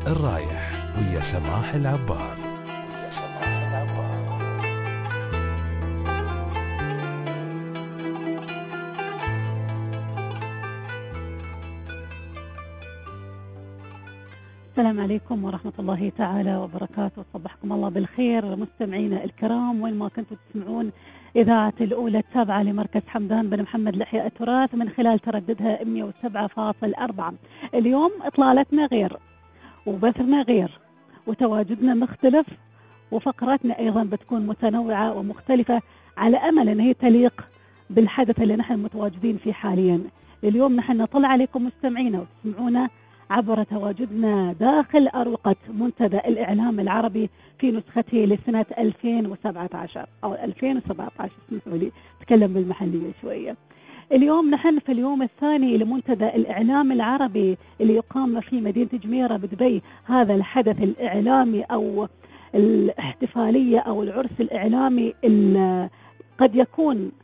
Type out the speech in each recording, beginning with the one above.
الرايح ويا سماح العبار. السلام عليكم ورحمة الله تعالى وبركاته. صبحكم الله بالخير مستمعينا الكرام وين ما كنتوا تسمعون إذاعة الأولى التابعة لمركز حمدان بن محمد لحياء التراث من خلال ترددها 107.4. اليوم إطلالتنا غير وبثنا غير وتواجدنا مختلف وفقراتنا أيضا بتكون متنوعة ومختلفة على أمل أن هي تليق بالحدث اللي نحن متواجدين فيه حاليا. اليوم نحن نطلع عليكم مستمعينا وتسمعونا عبر تواجدنا داخل أروقة منتدى الإعلام العربي في نسخته لسنة 2017 أو 2017. اسمحوا لي أتكلم بالمحلية شوية. اليوم نحن في اليوم الثاني لمنتدى الإعلام العربي اللي يقام في مدينة جميرة بدبي. هذا الحدث الإعلامي أو الاحتفالية أو العرس الإعلامي اللي قد يكون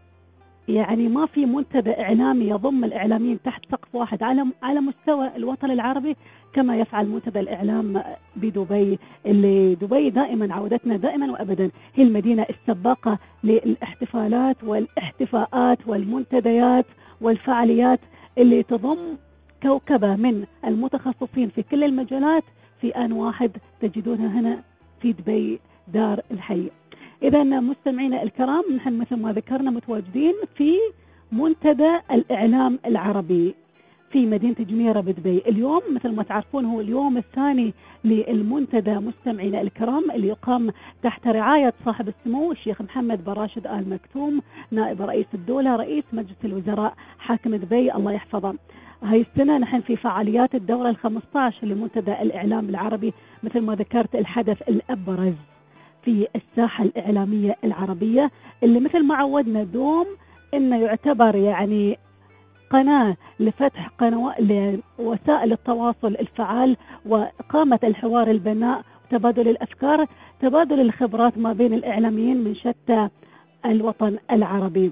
يعني ما في منتدى إعلامي يضم الإعلاميين تحت سقف واحد على مستوى الوطن العربي كما يفعل منتدى الإعلام بدبي، اللي دبي دائما عودتنا دائما وأبدا هي المدينة السباقة للاحتفالات والاحتفاءات والمنتديات والفعاليات اللي تضم كوكبة من المتخصصين في كل المجالات في آن واحد تجدونها هنا في دبي دار الحي. إذا مستمعينا الكرام نحن مثل ما ذكرنا متواجدين في منتدى الإعلام العربي في مدينة جميرة بدبي. اليوم مثل ما تعرفون هو اليوم الثاني للمنتدى مستمعينا الكرام اللي يقام تحت رعاية صاحب السمو الشيخ محمد بن راشد آل مكتوم نائب رئيس الدولة رئيس مجلس الوزراء حاكم دبي الله يحفظه. هاي السنة نحن في فعاليات الدورة ال15 لمنتدى الإعلام العربي مثل ما ذكرت الحدث الأبرز في الساحة الإعلامية العربية اللي مثل ما عودنا دوم إنه يعتبر يعني قناة لفتح قنوات لوسائل التواصل الفعال وإقامة الحوار البناء وتبادل الأفكار تبادل الخبرات ما بين الإعلاميين من شتى الوطن العربي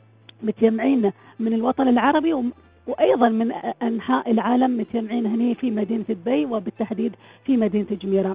متجمعين من الوطن العربي وأيضا من أنحاء العالم متجمعين هنا في مدينة دبي وبالتحديد في مدينة جميرة.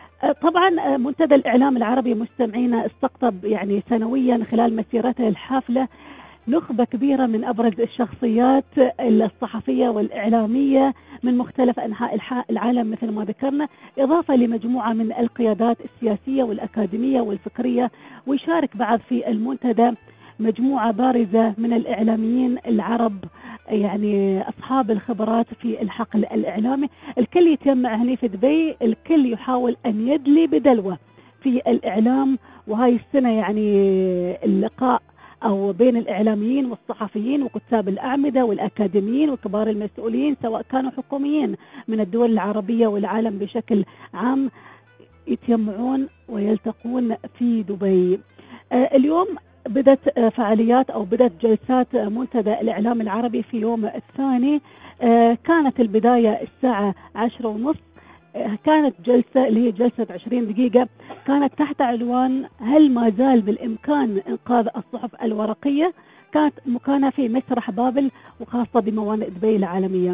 طبعا منتدى الإعلام العربي مستمعينا استقطب يعني سنويا خلال مسيرته الحافلة نخبة كبيرة من أبرز الشخصيات الصحفية والإعلامية من مختلف أنحاء العالم مثل ما ذكرنا، إضافة لمجموعة من القيادات السياسية والأكاديمية والفكرية. ويشارك بعد في المنتدى مجموعة بارزة من الإعلاميين العرب يعني أصحاب الخبرات في الحقل الإعلامي. الكل يتجمع هنا في دبي، الكل يحاول أن يدلي بدلوه في الإعلام. وهاي السنة يعني اللقاء أو بين الإعلاميين والصحفيين وكتاب الأعمدة والأكاديميين وكبار المسؤولين سواء كانوا حكوميين من الدول العربية والعالم بشكل عام يتجمعون ويلتقون في دبي. اليوم بدت فعاليات أو بدت جلسات منتدى الإعلام العربي في يوم الثاني. كانت البداية الساعة 10:30. كانت جلسة اللي هي جلسة 20 دقيقة كانت تحت عنوان هل ما زال بالإمكان إنقاذ الصحف الورقية. كانت مكانها في مسرح بابل وخاصة بموانئ دبي العالمية.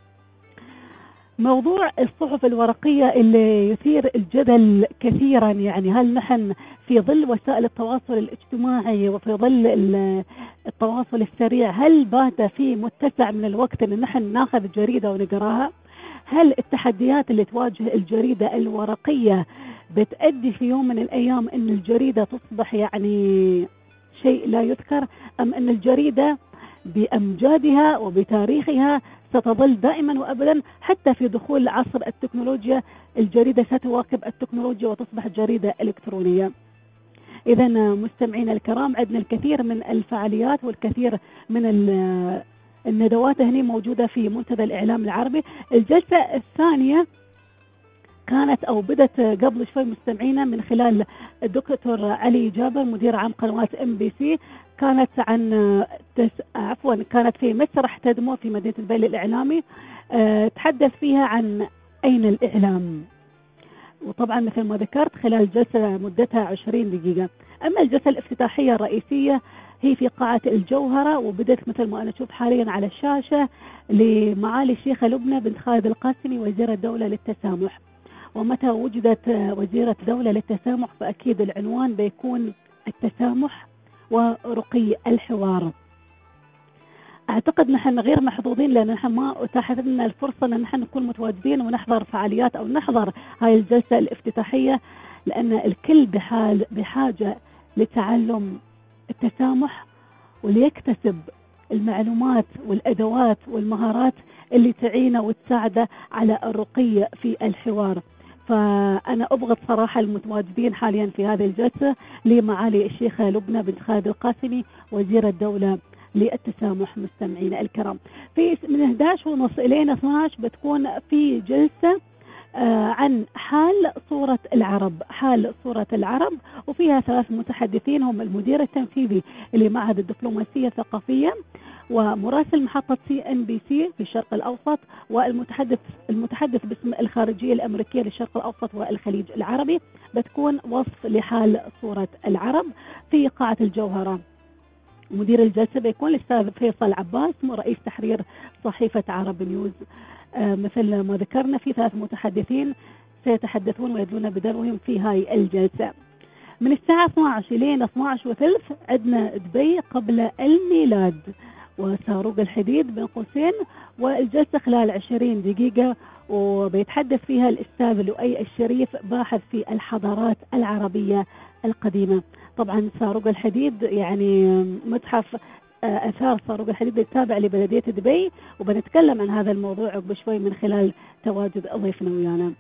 موضوع الصحف الورقية اللي يثير الجدل كثيرا يعني هل نحن في ظل وسائل التواصل الاجتماعي وفي ظل التواصل السريع هل بات في متسع من الوقت ان نحن ناخذ جريدة ونقراها؟ هل التحديات اللي تواجه الجريدة الورقية بتؤدي في يوم من الأيام أن الجريدة تصبح يعني شيء لا يذكر، أم أن الجريدة بأمجادها وبتاريخها ستظل دائما وأبدا حتى في دخول عصر التكنولوجيا الجريدة ستواكب التكنولوجيا وتصبح جريدة إلكترونية؟ إذا مستمعينا الكرام عندنا الكثير من الفعاليات والكثير من الندوات هنا موجودة في منتدى الإعلام العربي. الجلسة الثانية كانت أو بدت قبل شوي مستمعينا من خلال الدكتور علي جابر مدير عام قنوات MBC. كانت كانت في مسرح تدمو في مدينة دبي الإعلامي. تحدث فيها عن أين الإعلام، وطبعا مثل ما ذكرت خلال جلسة مدتها 20 دقيقة. أما الجلسة الافتتاحية الرئيسية هي في قاعة الجوهرة، وبدأت مثل ما أنا أشوف حاليا على الشاشة لمعالي الشيخة لبنى بنت خالد القاسمي وزيرة الدولة للتسامح. ومتى وجدت وزيرة دولة للتسامح فأكيد العنوان بيكون التسامح ورقي الحوار. أعتقد نحن غير محظوظين لأن نحن ما أتاحت لنا الفرصة أن نحن نكون متواجدين ونحضر فعاليات أو نحضر هاي الجلسة الافتتاحية، لأن الكل بحاجة لتعلم التسامح وليكتسب المعلومات والأدوات والمهارات اللي تعينه وتساعده على الرقي في الحوار. فأنا أبغض صراحة المتواجدين حاليا في هذه الجلسة لمعالي الشيخة لبنى بنت خالد القاسمي وزيرة الدولة للتسامح. مستمعينا الكرام، في من 11:30 إلى 12 بتكون في جلسة عن حال صورة العرب، وفيها 3 متحدثين هم المدير التنفيذي لمعهد الدبلوماسية الثقافية ومراسل محطة CNBC في الشرق الأوسط والمتحدث باسم الخارجية الأمريكية للشرق الأوسط والخليج العربي. بتكون وصف لحال صورة العرب في قاعة الجوهرة. مدير الجلسة بيكون الأستاذ فيصل عباس رئيس تحرير صحيفة عرب نيوز. مثل ما ذكرنا في 3 متحدثين سيتحدثون ويدلون بدورهم في هاي الجلسة. من الساعة 12 إلى 12:30 عندنا دبي قبل الميلاد وصاروخ الحديد بين قوسين، والجلسة خلال 20 دقيقة وبيتحدث فيها الأستاذ لؤي الشريف باحث في الحضارات العربية القديمة. طبعا صاروخ الحديد يعني متحف أثار صاروخ الحديد التابع لبلدية دبي، وبنتكلم عن هذا الموضوع بشوي من خلال تواجد ضيفنا ويانا.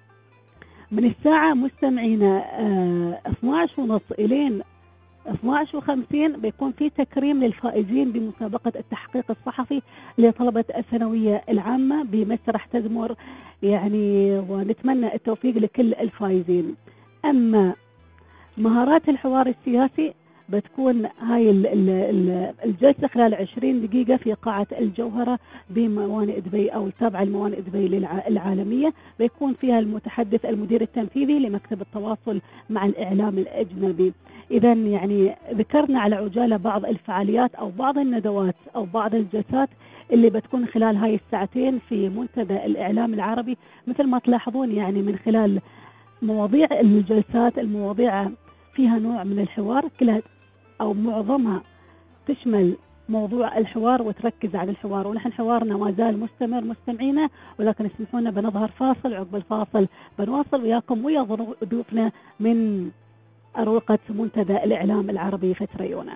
من الساعة مستمعينا 12:30 إلى 12:50 بيكون في تكريم للفائزين بمسابقة التحقيق الصحفي لطلبة الثانوية العامة بمسرح تزمر يعني، ونتمنى التوفيق لكل الفائزين. أما مهارات الحوار السياسي بتكون هاي الجلسة خلال 20 دقيقة في قاعة الجوهرة بموانئ دبي أو التابعة لموانئ دبي العالمية. بيكون فيها المتحدث المدير التنفيذي لمكتب التواصل مع الإعلام الأجنبي. إذا يعني ذكرنا على عجالة بعض الفعاليات أو بعض الندوات أو بعض الجلسات اللي بتكون خلال هاي الساعتين في منتدى الإعلام العربي. مثل ما تلاحظون يعني من خلال مواضيع الجلسات، المواضيع فيها نوع من الحوار، كلها أو معظمها تشمل موضوع الحوار وتركز على الحوار، ونحن حوارنا ما زال مستمر مستمعينا، ولكن اسمحوا لنا بنظهر فاصل، عقب الفاصل بنواصل وياكم ويا ضيوفنا من أروقة منتدى الإعلام العربي فتريونا.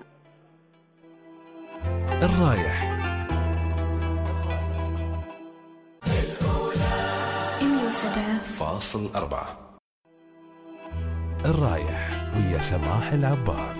الرايح 107.4 الرايح ويا سماح العبار.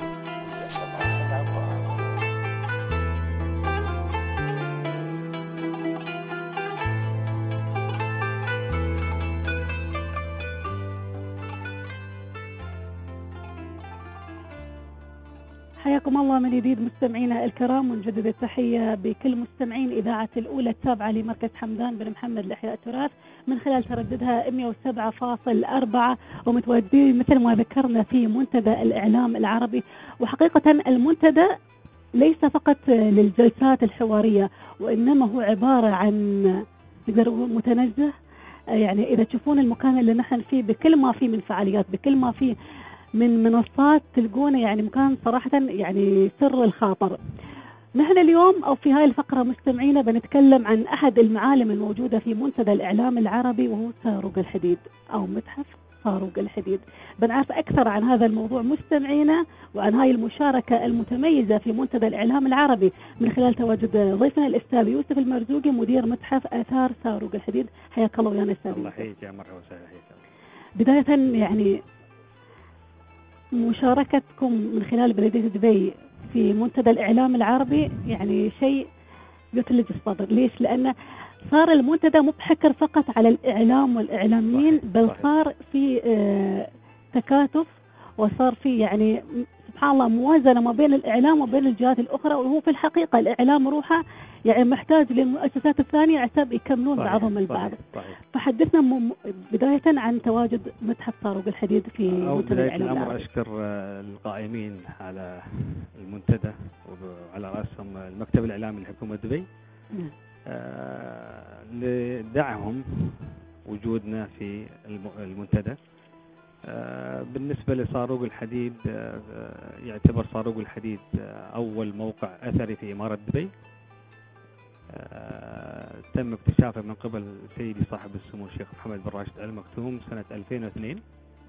حياكم الله من جديد مستمعينا الكرام، ونجدد التحية بكل مستمعين إذاعة الأولى التابعة لمركز حمدان بن محمد لإحياء التراث من خلال ترددها 107.4، ومتواجدين مثل ما ذكرنا في منتدى الإعلام العربي. وحقيقة المنتدى ليس فقط للجلسات الحوارية، وإنما هو عبارة عن متنزه. يعني إذا تشوفون المكان اللي نحن فيه بكل ما فيه من فعاليات، بكل ما فيه من منصات، تلقونه يعني مكان صراحة يعني سر الخاطر. نحن اليوم أو في هاي الفقرة مستمعينا بنتكلم عن أحد المعالم الموجودة في منتدى الإعلام العربي، وهو صاروخ الحديد أو متحف صاروخ الحديد. بنعرف أكثر عن هذا الموضوع مستمعينا وعن هاي المشاركة المتميزة في منتدى الإعلام العربي من خلال تواجد ضيفنا الأستاذ يوسف المرزوقي مدير متحف آثار صاروخ الحديد. حياك الله ويانا أستاذ. الله يحييك يا مرحبا وسهلا. بداية يعني مشاركتكم من خلال بلدية دبي في منتدى الإعلام العربي يعني شيء يثلج الصدر. ليش؟ لأن صار المنتدى مو بحكر فقط على الإعلام والإعلاميين، بل صار في تكاتف، وصار في يعني سبحان الله موازنة ما بين الإعلام وبين الجهات الأخرى. وهو في الحقيقة الإعلام روحه يعني محتاج للمؤسسات الثانية عشان يكملون بعضهم البعض. فحدثنا بداية عن تواجد متحف صاروخ الحديد في منتدى الإعلام العربي. أشكر القائمين على المنتدى على رأسهم المكتب الإعلامي لحكومة دبي لدعمهم وجودنا في المنتدى. بالنسبة لصاروخ الحديد، يعتبر صاروخ الحديد أول موقع أثري في إمارة دبي، تم اكتشافه من قبل سيدي صاحب السمو الشيخ محمد بن راشد آل مكتوم سنة 2002،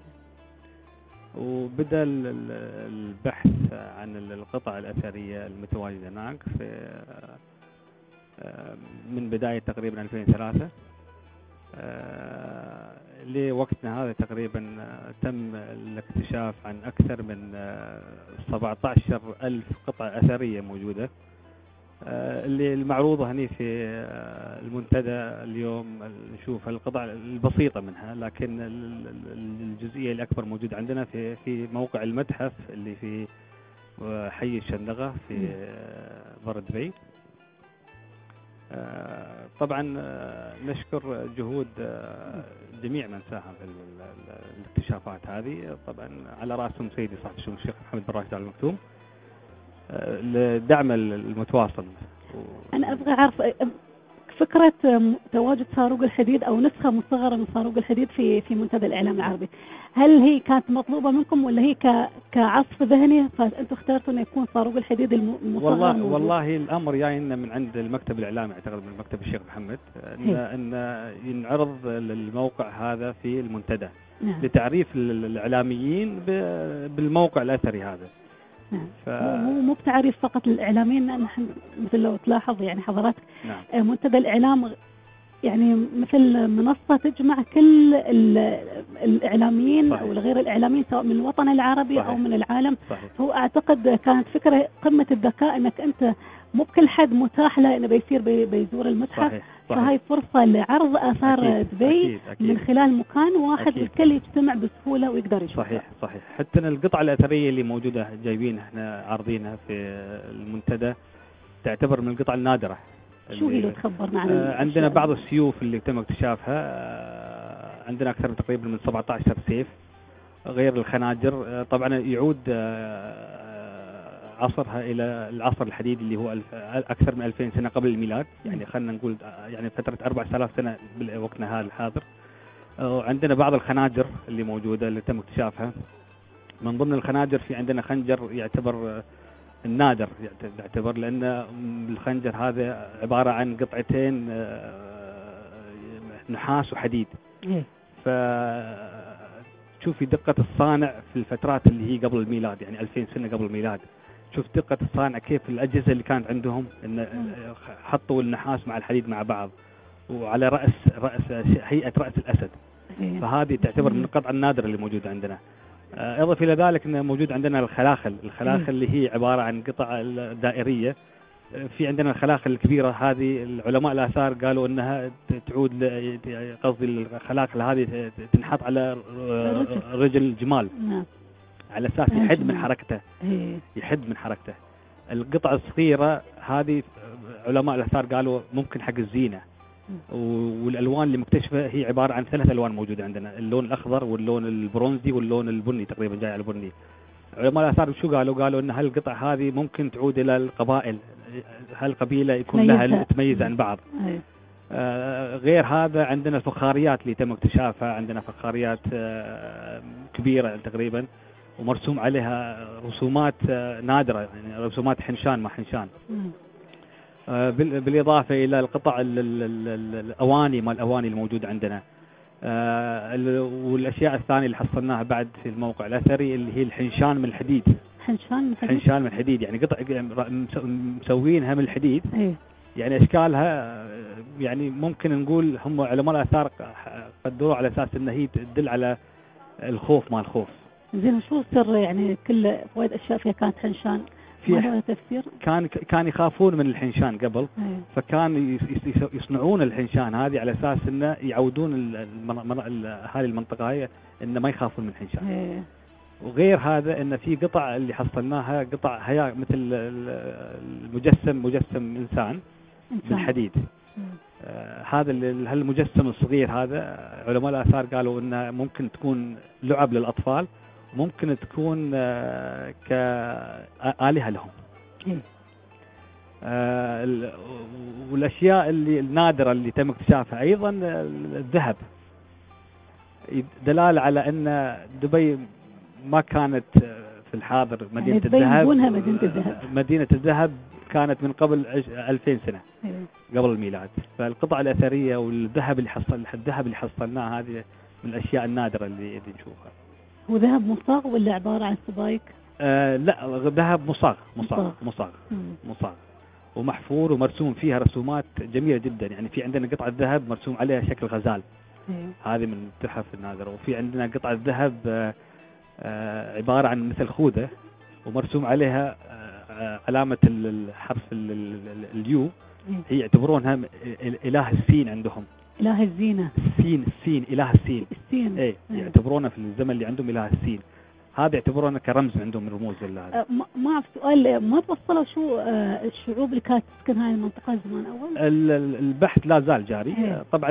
وبدأ البحث عن القطع الأثرية المتواجدة هناك من بداية تقريبا 2003 لوقتنا هذا. تقريبا تم الاكتشاف عن أكثر من 17,000 قطعة أثرية موجودة، اللي المعروضة هني في المنتدى اليوم. نشوف القطع البسيطة منها، لكن الجزئية الأكبر موجودة عندنا في موقع المتحف اللي في حي الشندقة في بر دبي. طبعا نشكر جهود جميع من ساهم في الاكتشافات هذه، طبعا على رأسهم سيدي صاحب السمو الشيخ محمد بن راشد آل مكتوم لدعم المتواصل. أنا أبغى أعرف فكرة تواجد صاروخ الحديد أو نسخة مصغرة من صاروخ الحديد في منتدى الإعلام العربي، هل هي كانت مطلوبة منكم ولا هي كعصف ذهني فأنتم اخترتوا أن يكون صاروخ الحديد المصغر؟ والله الأمر جاينا من عند المكتب الإعلامي، أعتقد من مكتب الشيخ محمد، أن ينعرض الموقع هذا في المنتدى لتعريف الإعلاميين بالموقع الأثري هذا. مو بتعريف فقط للإعلاميين، نحن مثل لو تلاحظ يعني حضرتك منتدى الإعلام يعني مثل منصة تجمع كل الإعلاميين أو غير الإعلاميين سواء من الوطن العربي صحيح. أو من العالم صحيح. هو أعتقد كانت فكرة قمة الذكاء أنك أنت مو بكل حد متاح له إنه بيصير بيزور المتحف صحيح. فهاي فرصة لعرض آثار دبي من خلال مكان واحد الكل يجتمع بسهولة ويقدر يشوفها. صحيح. حتى القطع الأثرية اللي موجودة جايبين احنا عارضينها في المنتدى تعتبر من القطع النادرة. شو هي لو تخبرنا عن عندنا بعض السيوف اللي تم اكتشافها، عندنا أكثر من تقريبا من 17 سيف، غير الخناجر. طبعا يعود عصرها إلى العصر الحديدي اللي هو أكثر من 2000 سنة قبل الميلاد، يعني خلنا نقول يعني فترة 4000 سنة بوقتنا هذا الحاضر. عندنا بعض الخناجر اللي موجودة اللي تم اكتشافها. من ضمن الخناجر في عندنا خنجر يعتبر النادر، يعتبر لأن الخنجر هذا عبارة عن قطعتين نحاس وحديد. فتشوفي دقة الصانع في الفترات اللي هي قبل الميلاد، يعني 2000 سنة قبل الميلاد. شوف دقة الصانع كيف الأجهزة اللي كانت عندهم، إن حطوا النحاس مع الحديد مع بعض وعلى رأس هيئة رأس الأسد. فهذه تعتبر من القطع النادرة اللي موجودة عندنا. إضافة إلى ذلك إن موجود عندنا الخلاخل اللي هي عبارة عن قطع دائرية. في عندنا الخلاخل الكبيرة هذه العلماء الآثار قالوا إنها تعود قصدي الخلاخل هذه تنحط على رجل الجمال على أساس يحد من حركته. القطع الصغيرة هذه علماء الآثار قالوا ممكن حق الزينة. والألوان اللي مكتشفة هي عبارة عن 3 ألوان موجودة عندنا، اللون الأخضر واللون البرونزي واللون البني، تقريبا جاي على البني. علماء الآثار شو قالوا إن هالقطع هذه ممكن تعود إلى القبائل، هالقبيلة يكون لها تميز عن بعض. غير هذا عندنا الفخاريات اللي تم اكتشافها، عندنا فخاريات كبيرة تقريبا ومرسوم عليها رسومات نادرة، يعني رسومات حنشان مع حنشان. بالإضافة إلى القطع الأواني الموجودة عندنا. والأشياء الثانية اللي حصلناها بعد في الموقع الأثري اللي هي الحنشان من الحديد. حنشان من الحديد يعني قطع مسوينها من الحديد. يعني أشكالها يعني ممكن نقول هم علماء الآثار قدروا على أساس أن هي تدل على الخوف مال الخوف. زين شو سر يعني كل وايد أشياء فيها كانت حنشان؟ ما تفسير؟ كان يخافون من الحنشان قبل. فكان يصنعون الحنشان هذه على اساس انه يعودون هذه المنطقه هي انه ما يخافون من الحنشان. وغير هذا ان في قطع اللي حصلناها قطع هي مثل مجسم انسان بالحديد. هذا المجسم الصغير هذا علماء الآثار قالوا انه ممكن تكون لعب للأطفال، ممكن تكون كآلهة لهم. والاشياء اللي النادره اللي تم اكتشافها ايضا الذهب، دلاله على ان دبي ما كانت في الحاضر مدينه يعني دبي الذهب. يبونها مدينة الذهب. مدينه الذهب كانت من قبل 2000 سنه أيوة. قبل الميلاد. فالقطع الاثريه والذهب اللي حصلناه هذه من الاشياء النادره اللي نشوفها. هو ذهب مصاغ ولا عبارة عن سبايك؟ لا، ذهب مصاغ. مم. مصاغ ومحفور ومرسوم فيها رسومات جميله جدا. يعني في عندنا قطعه ذهب مرسوم عليها شكل غزال، أيوة. هذه من التحف النادره. وفي عندنا قطعه ذهب عباره عن مثل خوذه ومرسوم عليها علامه الحرف اليو، هي يعتبرونها اله السين عندهم. إله الزينة. السين اله السين. السين. ايه يعتبرونه في الزمن اللي عندهم اله السين، هذا يعتبرونه كرمز عندهم من رموز الله. ما أعرف سؤال، ما توصلوا شو الشعوب اللي كانت تسكن هاي المنطقة زمان أول؟ البحث لا زال جاري. إيه. طبعا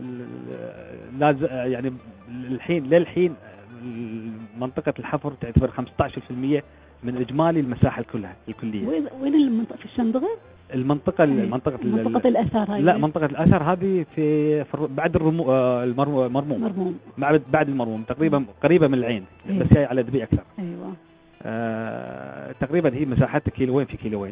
يعني للحين منطقة الحفر تعتبر 15% من إجمالي المساحة الكلية. وين المنطقة؟ في الشندقة؟ منطقة الأثر هاي. لا، منطقة الأثر هذه في بعد المرموم. بعد المرموم تقريبا قريبة من العين. إيه. بس هي على دبي أكثر. أيوة. تقريبا هي مساحتها كيلوين في كيلوين.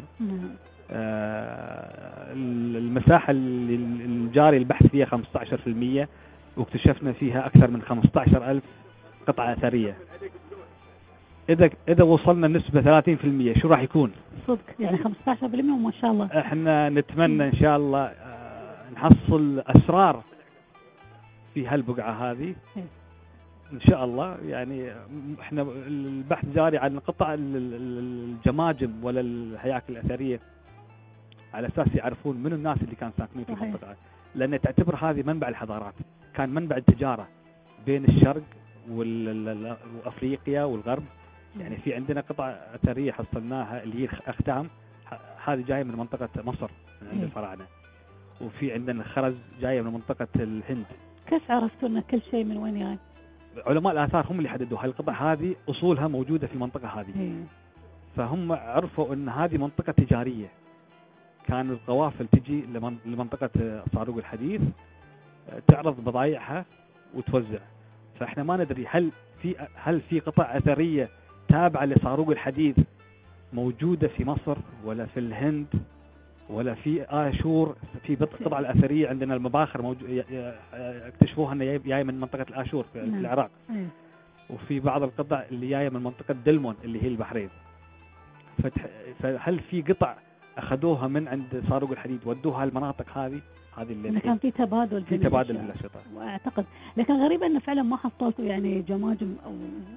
المساحة اللي الجاري البحث فيها 15%، واكتشفنا فيها أكثر من 15,000 قطعة أثرية. إذا وصلنا نسبة 30% شو راح يكون؟ صدق يعني 15% وما شاء الله. احنا نتمنى إن شاء الله نحصل أسرار في هالبقعة هذه إن شاء الله. يعني احنا البحث جاري عن قطع الجماجم ولا الهياكل الأثرية على أساس يعرفون من الناس اللي كانوا ساكنين في المنطقة، لأن تعتبر هذه منبع الحضارات، كان منبع التجارة بين الشرق وأفريقيا والغرب. يعني في عندنا قطع أثرية حصلناها اللي هي أختام، هذه جاية من منطقة مصر من عند الفراعنة. وفي عندنا الخرز جاية من منطقة الهند. كيف عرفتوا أن كل شيء من وين جاي؟ علماء الآثار هم اللي حددوا هالقطع هذه أصولها موجودة في المنطقة هذه. فهم عرفوا أن هذه منطقة تجارية، كان القوافل تجي لمنطقة صاروخ الحديد تعرض بضائعها وتوزع. فاحنا ما ندري هل في قطع أثرية تابعة لصاروخ الحديد موجودة في مصر ولا في الهند ولا في آشور. في قطع الأثرية عندنا المباخر اكتشفوها أنها جاية من منطقة الآشور في العراق. وفي بعض القطع اللي جاية من منطقة دلمون اللي هي البحرين. فهل في قطع أخذوها من عند صاروخ الحديد ودوها المناطق هذه اللي كان في تبادل بالأشرطة واعتقد. لكن غريب انه فعلا ما حصلتوا يعني جماجم او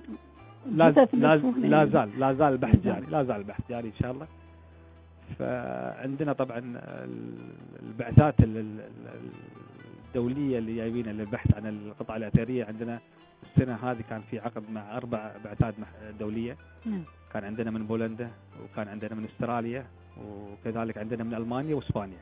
لا زال البحث جاري. لا زال البحث جاري ان شاء الله. فعندنا طبعا البعثات الدولية اللي جايبين للبحث عن القطع الأثرية. عندنا السنة هذه كان في عقد مع 4 بعثات دولية. كان عندنا من بولندا، وكان عندنا من استراليا، وكذلك عندنا من ألمانيا وإسبانيا.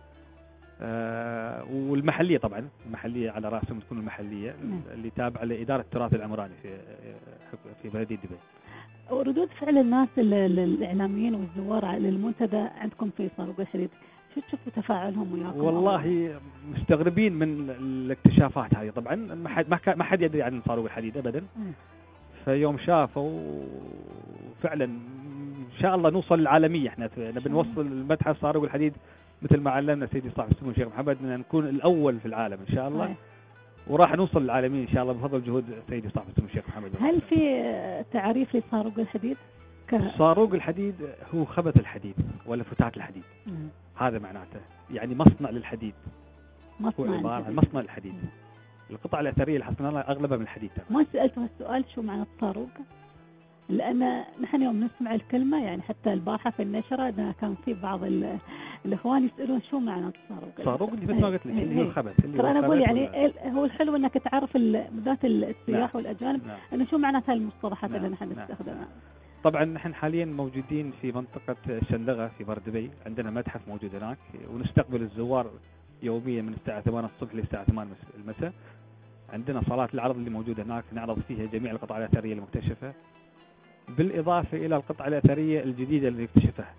والمحلية طبعا، المحلية على رأسهم تكون المحلية اللي تابعة لإدارة التراث العمراني في بلدية دبي. وردود فعل الناس الإعلاميين والزوار للمنتدى عندكم في صاروخ الحديد، شو تشوفوا تفاعلهم وياكم؟ والله مستغربين من الاكتشافات هذه. طبعا ما حد يدري عن صاروخ الحديد أبدا. فيوم شافوا فعلا إن شاء الله نوصل للعالمية. احنا نبي نوصل المتحف صاروخ الحديد مثل ما علمنا سيدي صاحب السمو الشيخ محمد أن نكون الأول في العالم إن شاء الله. وراح نوصل للعالمين إن شاء الله بفضل جهود سيدي صاحب السمو الشيخ محمد. هل في تعريف لصاروخ الحديد؟ صاروخ الحديد هو خبث الحديد ولا فتات الحديد. هذا معناته يعني مصنع للحديد. مصنع للحديد. القطع الأثرية اللي حصلنا أغلبها من الحديد. ما سألت هالسؤال شو معنى الصاروخ؟ لأن نحن يوم نسمع الكلمة يعني حتى البارحة في النشرة كان في بعض الإخوان يسألون شو معنى الصاروخ. الصاروخ اللي مثل ما قلت لك اللي هو الخبث. ترى أنا أقول يعني هو الحلو أنك تعرف ذات السياح والأجانب أنه شو معناتها المصطلحات اللي نحن نستخدمها. طبعا نحن حاليا موجودين في منطقة الشندقة في بر دبي. عندنا متحف موجود هناك، ونستقبل الزوار يوميا من الساعة 8 الصبح للساعة 8 المساء. عندنا صالات العرض اللي موجودة هناك نعرض فيها جميع القطع الأثرية المكتشفة، بالإضافة إلى القطع الأثرية الجديدة اللي اكتشفها.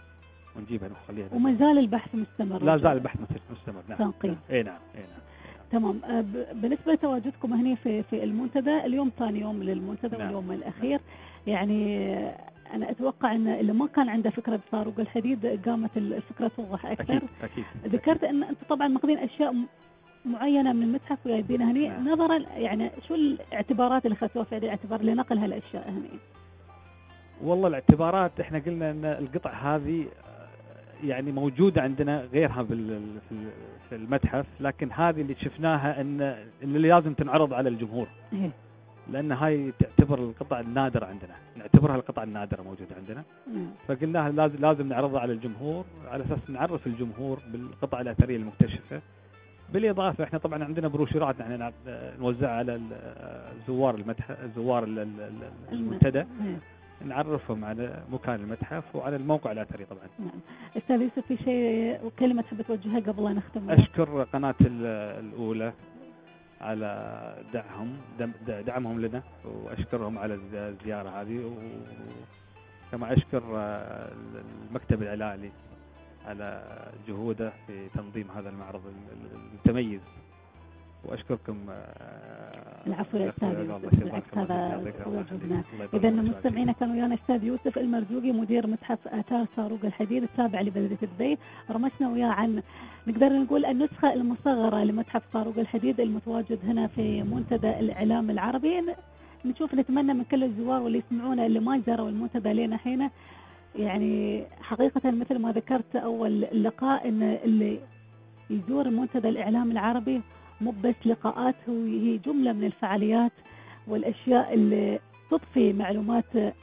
ونجيبها ونخليها. وما زال البحث مستمر؟ لا زال البحث مستمر. نعم. تنقيب. اي نعم. تمام. بالنسبة لتواجدكم هنا في المنتدى، اليوم ثاني يوم للمنتدى. نعم. واليوم الأخير. يعني أنا أتوقع أن اللي ما كان عنده فكرة بصاروخ الحديد قامت الفكرة توضح أكثر. أكيد. ذكرت أن أنتم طبعا ماخذين أشياء معينة من المتحف وجايبينها هنا. نعم. نظرا يعني شو الاعتبارات اللي أخذتوها في الاعتبار لنقل هالأشياء هنا؟ والله الاعتبارات احنا قلنا ان القطع هذه يعني موجودة عندنا غيرها في المتحف، لكن هذه اللي شفناها ان اللي لازم تنعرض على الجمهور. لان هاي تعتبر القطع النادرة عندنا، نعتبرها القطع النادرة موجودة عندنا. فقلناها لازم نعرضها على الجمهور على اساس نعرف الجمهور بالقطع الأثرية المكتشفة. بالإضافة احنا طبعا عندنا بروشورات احنا نوزعها على زوار المتحف، زوار المنتدى، نعرفهم على مكان المتحف وعلى الموقع الأثري طبعا. نعم. أستاذ يوسف، في شيء وكلمة تحب توجهها قبل لا نختم؟ أشكر قناة الأولى على دعمهم لنا، وأشكرهم على الزيارة هذه، وكما أشكر المكتب العلالي على جهوده في تنظيم هذا المعرض المتميز. وأشكركم. العفو يا أستاذ يوسف، هذا واجبنا. إذا مستمعينا كانوا ويانا أستاذ يوسف المرزوقي مدير متحف آثار صاروخ الحديد التابع لبلدية دبي. رمشنا وياه عن نقدر نقول النسخة المصغرة لمتحف صاروخ الحديد المتواجد هنا في منتدى الإعلام العربي. نشوف نتمنى من كل الزوار واللي يسمعونا اللي ما زاروا المنتدى لنا حين، يعني حقيقة مثل ما ذكرت أول لقاء، إن اللي يزور منتدى الإعلام العربي مو بس لقاءات، هي جملة من الفعاليات والأشياء اللي تضفي معلومات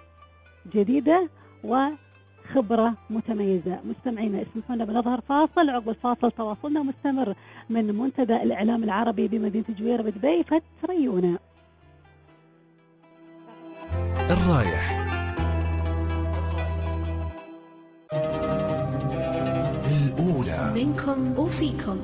جديدة وخبرة متميزة. مستمعينا اسمحونا بنظهر فاصل، عقب الفاصل تواصلنا مستمر من منتدى الإعلام العربي بمدينة جويرة بدبي، فتريونا. الرايح الأولى منكم وفيكم،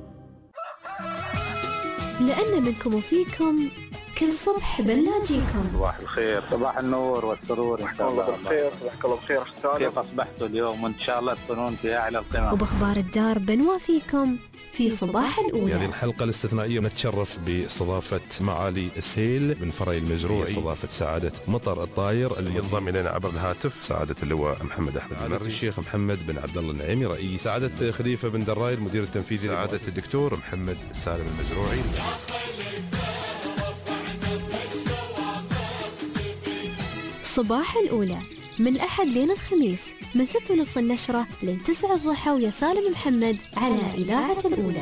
لأن منكم وفيكم كل صبح بنلاقيكم. صباح الخير، صباح النور والسرور إن شاء الله. بالخير، صباحك الله بخير أستاذ. كيف أصبحتوا اليوم؟ وإن شاء الله تكونون في أعلى القمم. وبأخبار الدار بنوافيكم في صباح الأولى. هذه الحلقة الاستثنائية نتشرف باستضافة معالي السيل بن فري المزروعي، استضافة سعادة مطر الطاير اللي ينضم إلينا عبر الهاتف سعادة اللواء محمد أحمد المري، الشيخ محمد بن عبد الله النعيمي رئيس، سعادة خليفة بن دراي المدير التنفيذي، سعادة الدكتور محمد سالم المزروعي. صباح الأولى من الأحد لين الخميس من 6:30 النشرة لين 9 الضحى، ويا سالم محمد على إذاعة الأولى.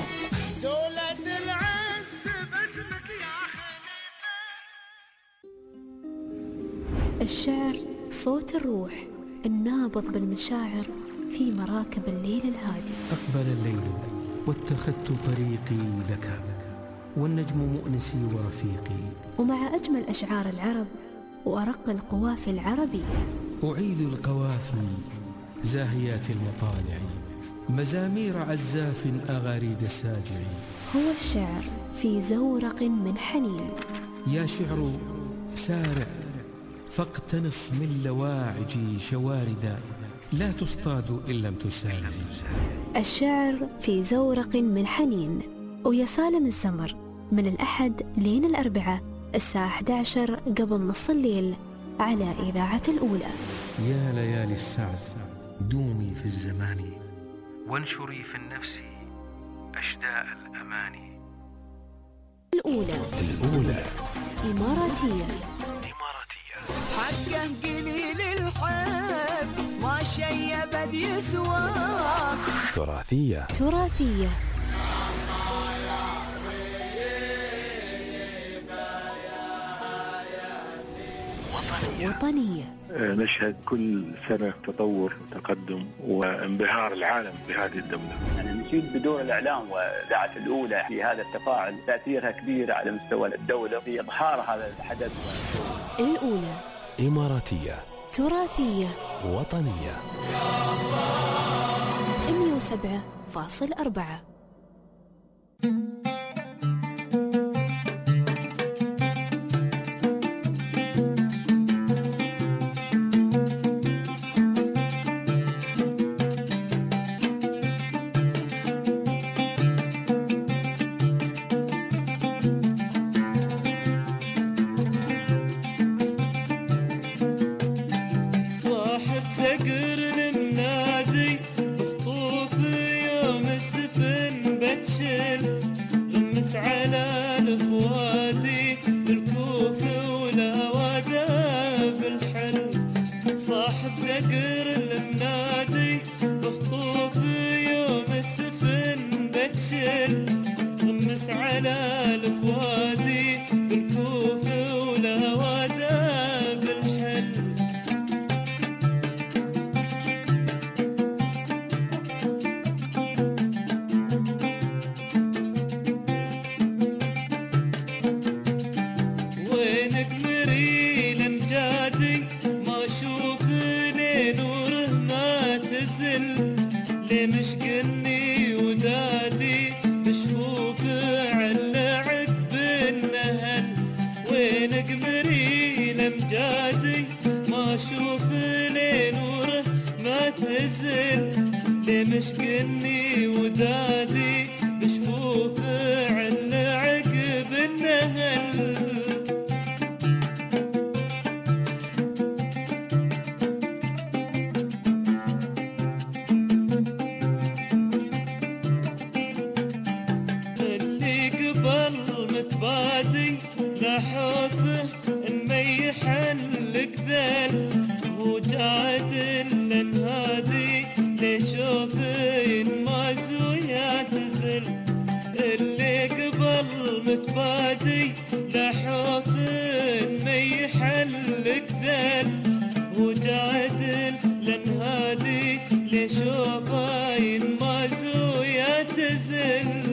الشعر صوت الروح النابض بالمشاعر في مراكب الليل الهادي. أقبل الليل واتخذت طريقي لك، والنجم مؤنسي ورفيقي، ومع أجمل أشعار العرب وأرق القوافي العربية. أعيد القوافي زاهيات المطالع، مزامير عزاف أغاريد ساجع. هو الشعر في زورق من حنين. يا شعر سارع فاقتنص من لواعجي شواردا، لا تصطاد إن لم تسالم. الشعر في زورق من حنين، ويا سالم الزمر من الأحد لين الأربعاء الساعة 11 قبل نص الليل على إذاعة الأولى. يا ليالي السعد دومي في الزمان، وانشري في النفس أشداء الأماني. الأولى إماراتية. حقه قليل الحب ما شيبت يسواك. تراثية. وطنية. نشهد كل سنة تطور وتقدم وانبهار العالم بهذه الدولة. يعني نشيد بدور الإعلام وإذاعة الأولى في هذا التفاعل، تأثيرها كبير على مستوى الدولة في إظهار هذا الحدث. الأولى إماراتية، تراثية، وطنية. 107.4. على الفوادي بالكوف ولا وادى بالحل صاحب زقر المنادي بخطوف يوم السفن بتشل غمس على الفوادي بالكوف ولا وادى بالحل وينك مريل امجادي ما اشوف لي نوره ما تزل لي مشقني ودادي مشفوف على عقب النهل وينك مريل امجادي ما اشوف لي نوره ما تزل لي مشقني ودادي مشفوف على عقب النهل متبادي لا حوفه نميحن لك ذل وجادل لنهادي لشوفه ما زويا تزل اللي قبل متبادي لا حوفه نميحن لك ذل وجادل لنهادي لشوفه ما زويا تزل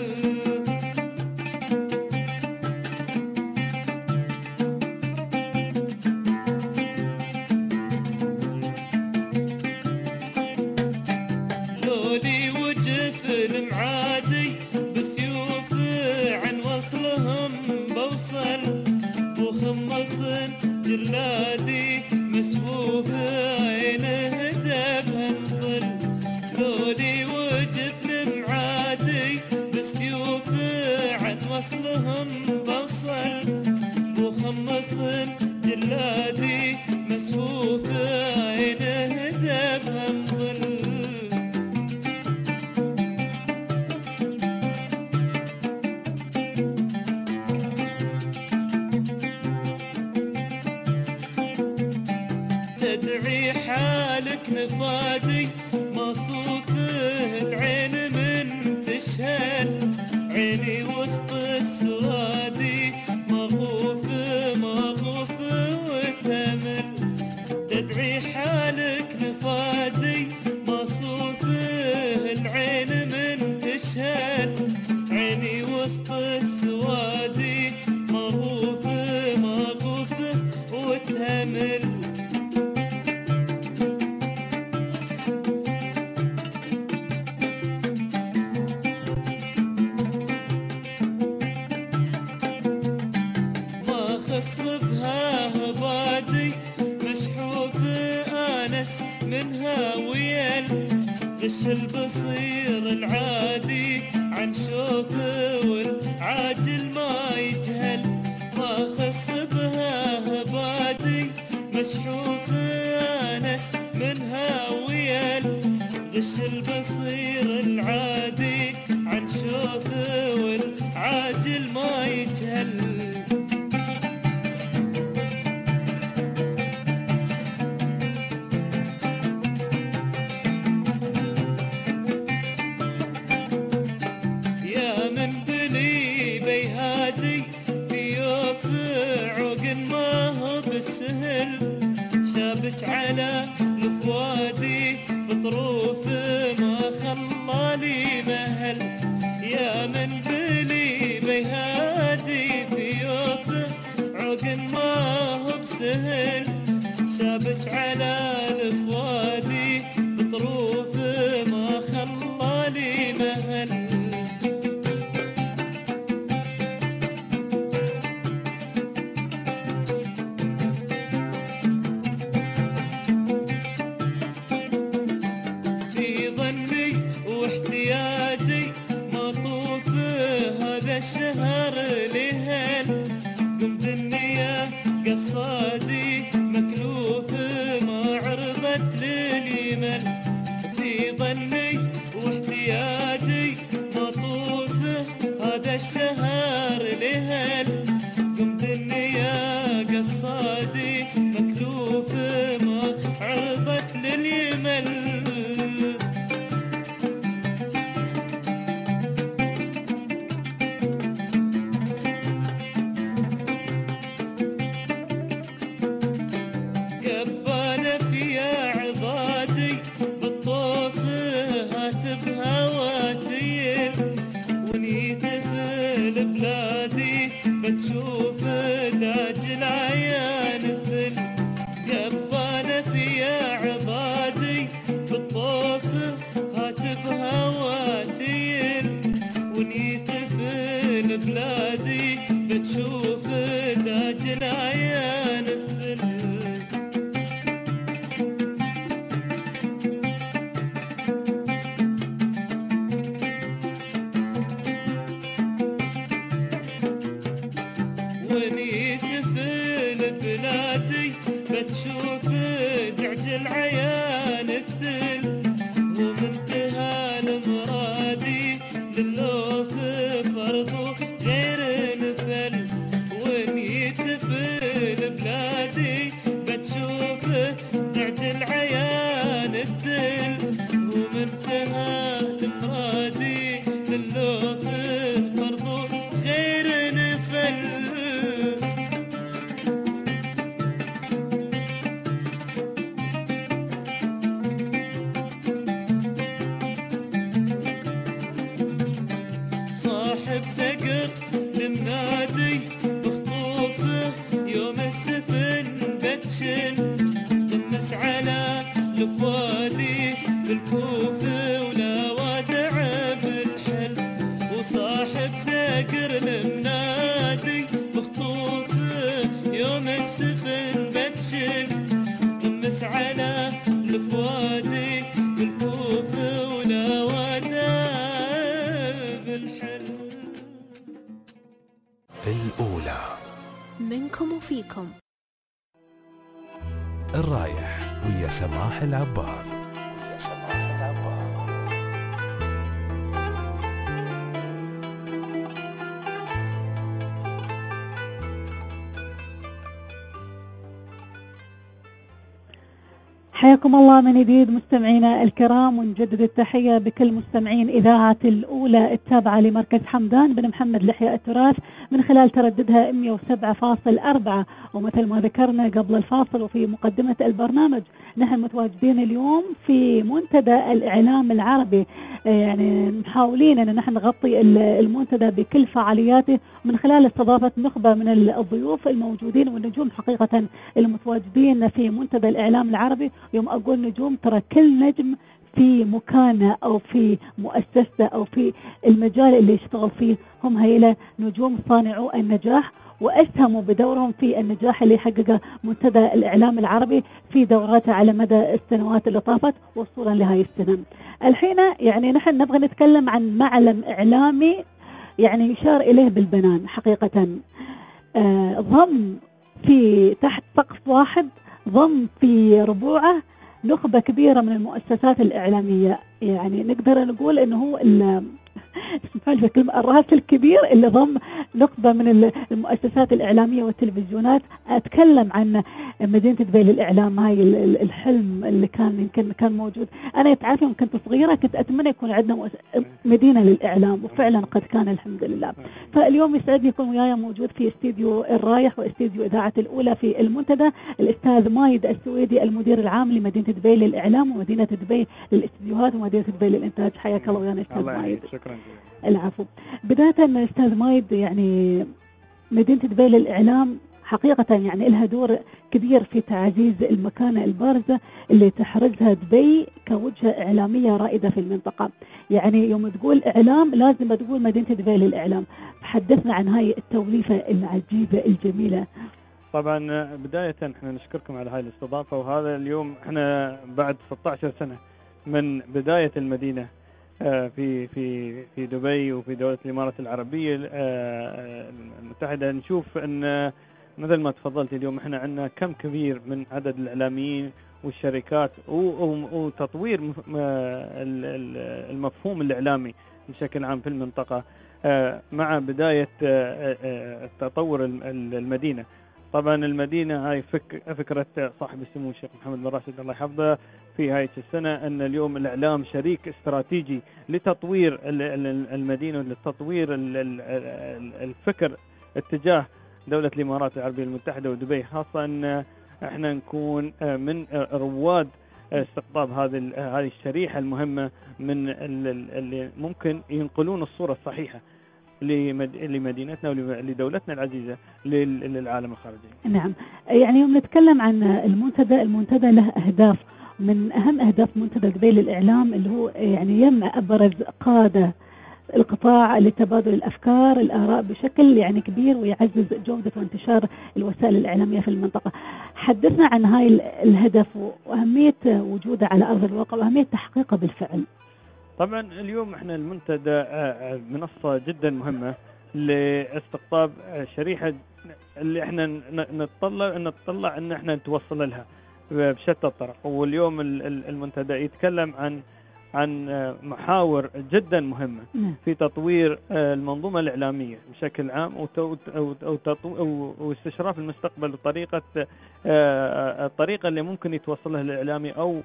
لولي وجف المعادي بسيوف عن وصلهم بوصل وخمص جلادي مسفوف عينه دبها نظل لولي وجف المعادي بسيوف عن وصلهم بوصل وخمص جلادي مسفوف عينه دبها نظل تدعي حالك نفادي مصوفه العين من تشهل عيني وسط السوادي مغوف وتمل تدعي حالك نفادي مصوفه العين من تشهل عيني وسط السوادي مغوف وتمل خصبها هبادي مشحوف آنس منها ويل غش البصير العادي عن شوفه والعاجل ما يجهل ما خصبها هبادي مشحوف آنس منها ويل غش البصير العادي عن شوفه والعاجل ما يجهل بيهادي في يوف عقل ما هو بالسهل شابك على الفوادي بطروف ما خلالي مهل يا من بلي بيهادي في يوف عقل ما هو بسهل شابك على الفوادي بطروف ما خلالي مهل واحتياجي مطوف هذا الشهر لهل قمت النية قصادي بتشوف تاج العيان الذل جبانة في عبادي بالطوف هاتف هواتيل ونيت في البلادي بتشوف تاج العيان الذل ونيت في البلادي بتشوف تعج العيان الذل ومنتهى المرادي للوف فرضه غير نفل ونيت في البلادي بتشوف تعج العيان الذل ومنتهى المرادي للوف فرضه غير نفل صاحب سقر لمنادي بخطوفه يوم السفن بتشن طمس على الفوادي بالكوفه ولا وادع بالحل وصاحب سقر لمنادي بخطوفه يوم السفن بتشن طمس على الفوادي بالكوفه ولا وادع بالحل الأولى منكم وفيكم. الرايح ويا سماح العبار. حياكم الله من جديد مستمعينا الكرام، ونجدد التحية بكل مستمعين إذاعة الأولى التابعة لمركز حمدان بن محمد لحياء التراث من خلال ترددها 107.4. ومثل ما ذكرنا قبل الفاصل وفي مقدمة البرنامج نحن متواجدين اليوم في منتدى الإعلام العربي، يعني محاولين أن نحن نغطي المنتدى بكل فعالياته من خلال استضافة نخبة من الضيوف الموجودين والنجوم حقيقة المتواجدين في منتدى الإعلام العربي. يوم أقول نجوم ترى كل نجم في مكانه أو في مؤسسته أو في المجال اللي يشتغل فيه هم هيلا نجوم صانعوا النجاح وأسهموا بدورهم في النجاح اللي حققه منتدى الإعلام العربي في دوراته على مدى السنوات اللي طافت وصولا لهاي السنة. الحين يعني نحن نبغى نتكلم عن معلم إعلامي يعني يشار إليه بالبنان حقيقة، ضم في تحت سقف واحد، ضم في ربوعه نخبة كبيرة من المؤسسات الإعلامية، يعني نقدر نقول إنه هو الراس الكبير اللي ضم نخبة من المؤسسات الإعلامية والتلفزيونات. أتكلم عن مدينة دبي للإعلام، هاي الحلم اللي يمكن كان موجود. أنا تعرف يوم كنت صغيرة كنت أتمنى يكون عندنا مدينة للإعلام، وفعلا قد كان الحمد لله. فاليوم يسعدني يكون وياي موجود في استديو الرايح واستديو إذاعة الأولى في المنتدى الأستاذ مايد السويدي المدير العام لمدينة دبي للإعلام ومدينة دبي للاستديوهات ومدينة دبي للإنتاج. حياك الله ويانا أستاذ مايد. شكرا. العفو. بداية أستاذ مايد، يعني مدينة دبي للإعلام حقيقة يعني لها دور كبير في تعزيز المكانة البارزة اللي تحرزها دبي كوجهة إعلامية رائدة في المنطقة. يعني يوم تقول إعلام لازم تقول مدينة دبي للإعلام. حدثنا عن هاي التوليفة العجيبة الجميلة. طبعا بداية احنا نشكركم على هاي الاستضافة، وهذا اليوم احنا بعد 16 سنة من بداية المدينة في دبي وفي دولة الإمارات العربية المتحدة، نشوف أن مثل ما تفضلت اليوم احنا عندنا كم كبير من عدد الإعلاميين والشركات وتطوير المفهوم الإعلامي بشكل عام في المنطقة مع بداية تطور المدينة. طبعا المدينة هاي فكرة صاحب السمو الشيخ محمد بن راشد الله يحفظه في هاي السنة، أن اليوم الإعلام شريك استراتيجي لتطوير المدينة ولتطوير الفكر اتجاه دولة الإمارات العربية المتحدة ودبي، خاصة أن احنا نكون من رواد استقطاب هذه الشريحة المهمة من اللي ممكن ينقلون الصورة الصحيحة. لمدينتنا ولدولتنا العزيزة للعالم الخارجي. نعم، يعني يوم نتكلم عن المنتدى له أهداف. من أهم أهداف منتدى دبي للإعلام اللي هو يعني يجمع أبرز قادة القطاع لتبادل الأفكار الآراء بشكل يعني كبير، ويعزز جودة وانتشار الوسائل الإعلامية في المنطقة. حدثنا عن هاي الهدف وأهمية وجوده على أرض الواقع وأهمية تحقيقه بالفعل. طبعا اليوم احنا المنتدى منصة جدا مهمة لاستقطاب شريحة اللي احنا نتطلع ان احنا نتوصل لها بشتى الطرق. واليوم المنتدى يتكلم عن محاور جدا مهمة في تطوير المنظومة الإعلامية بشكل عام واستشراف المستقبل وطريقة الطريقة اللي ممكن يتوصل لها الإعلامي أو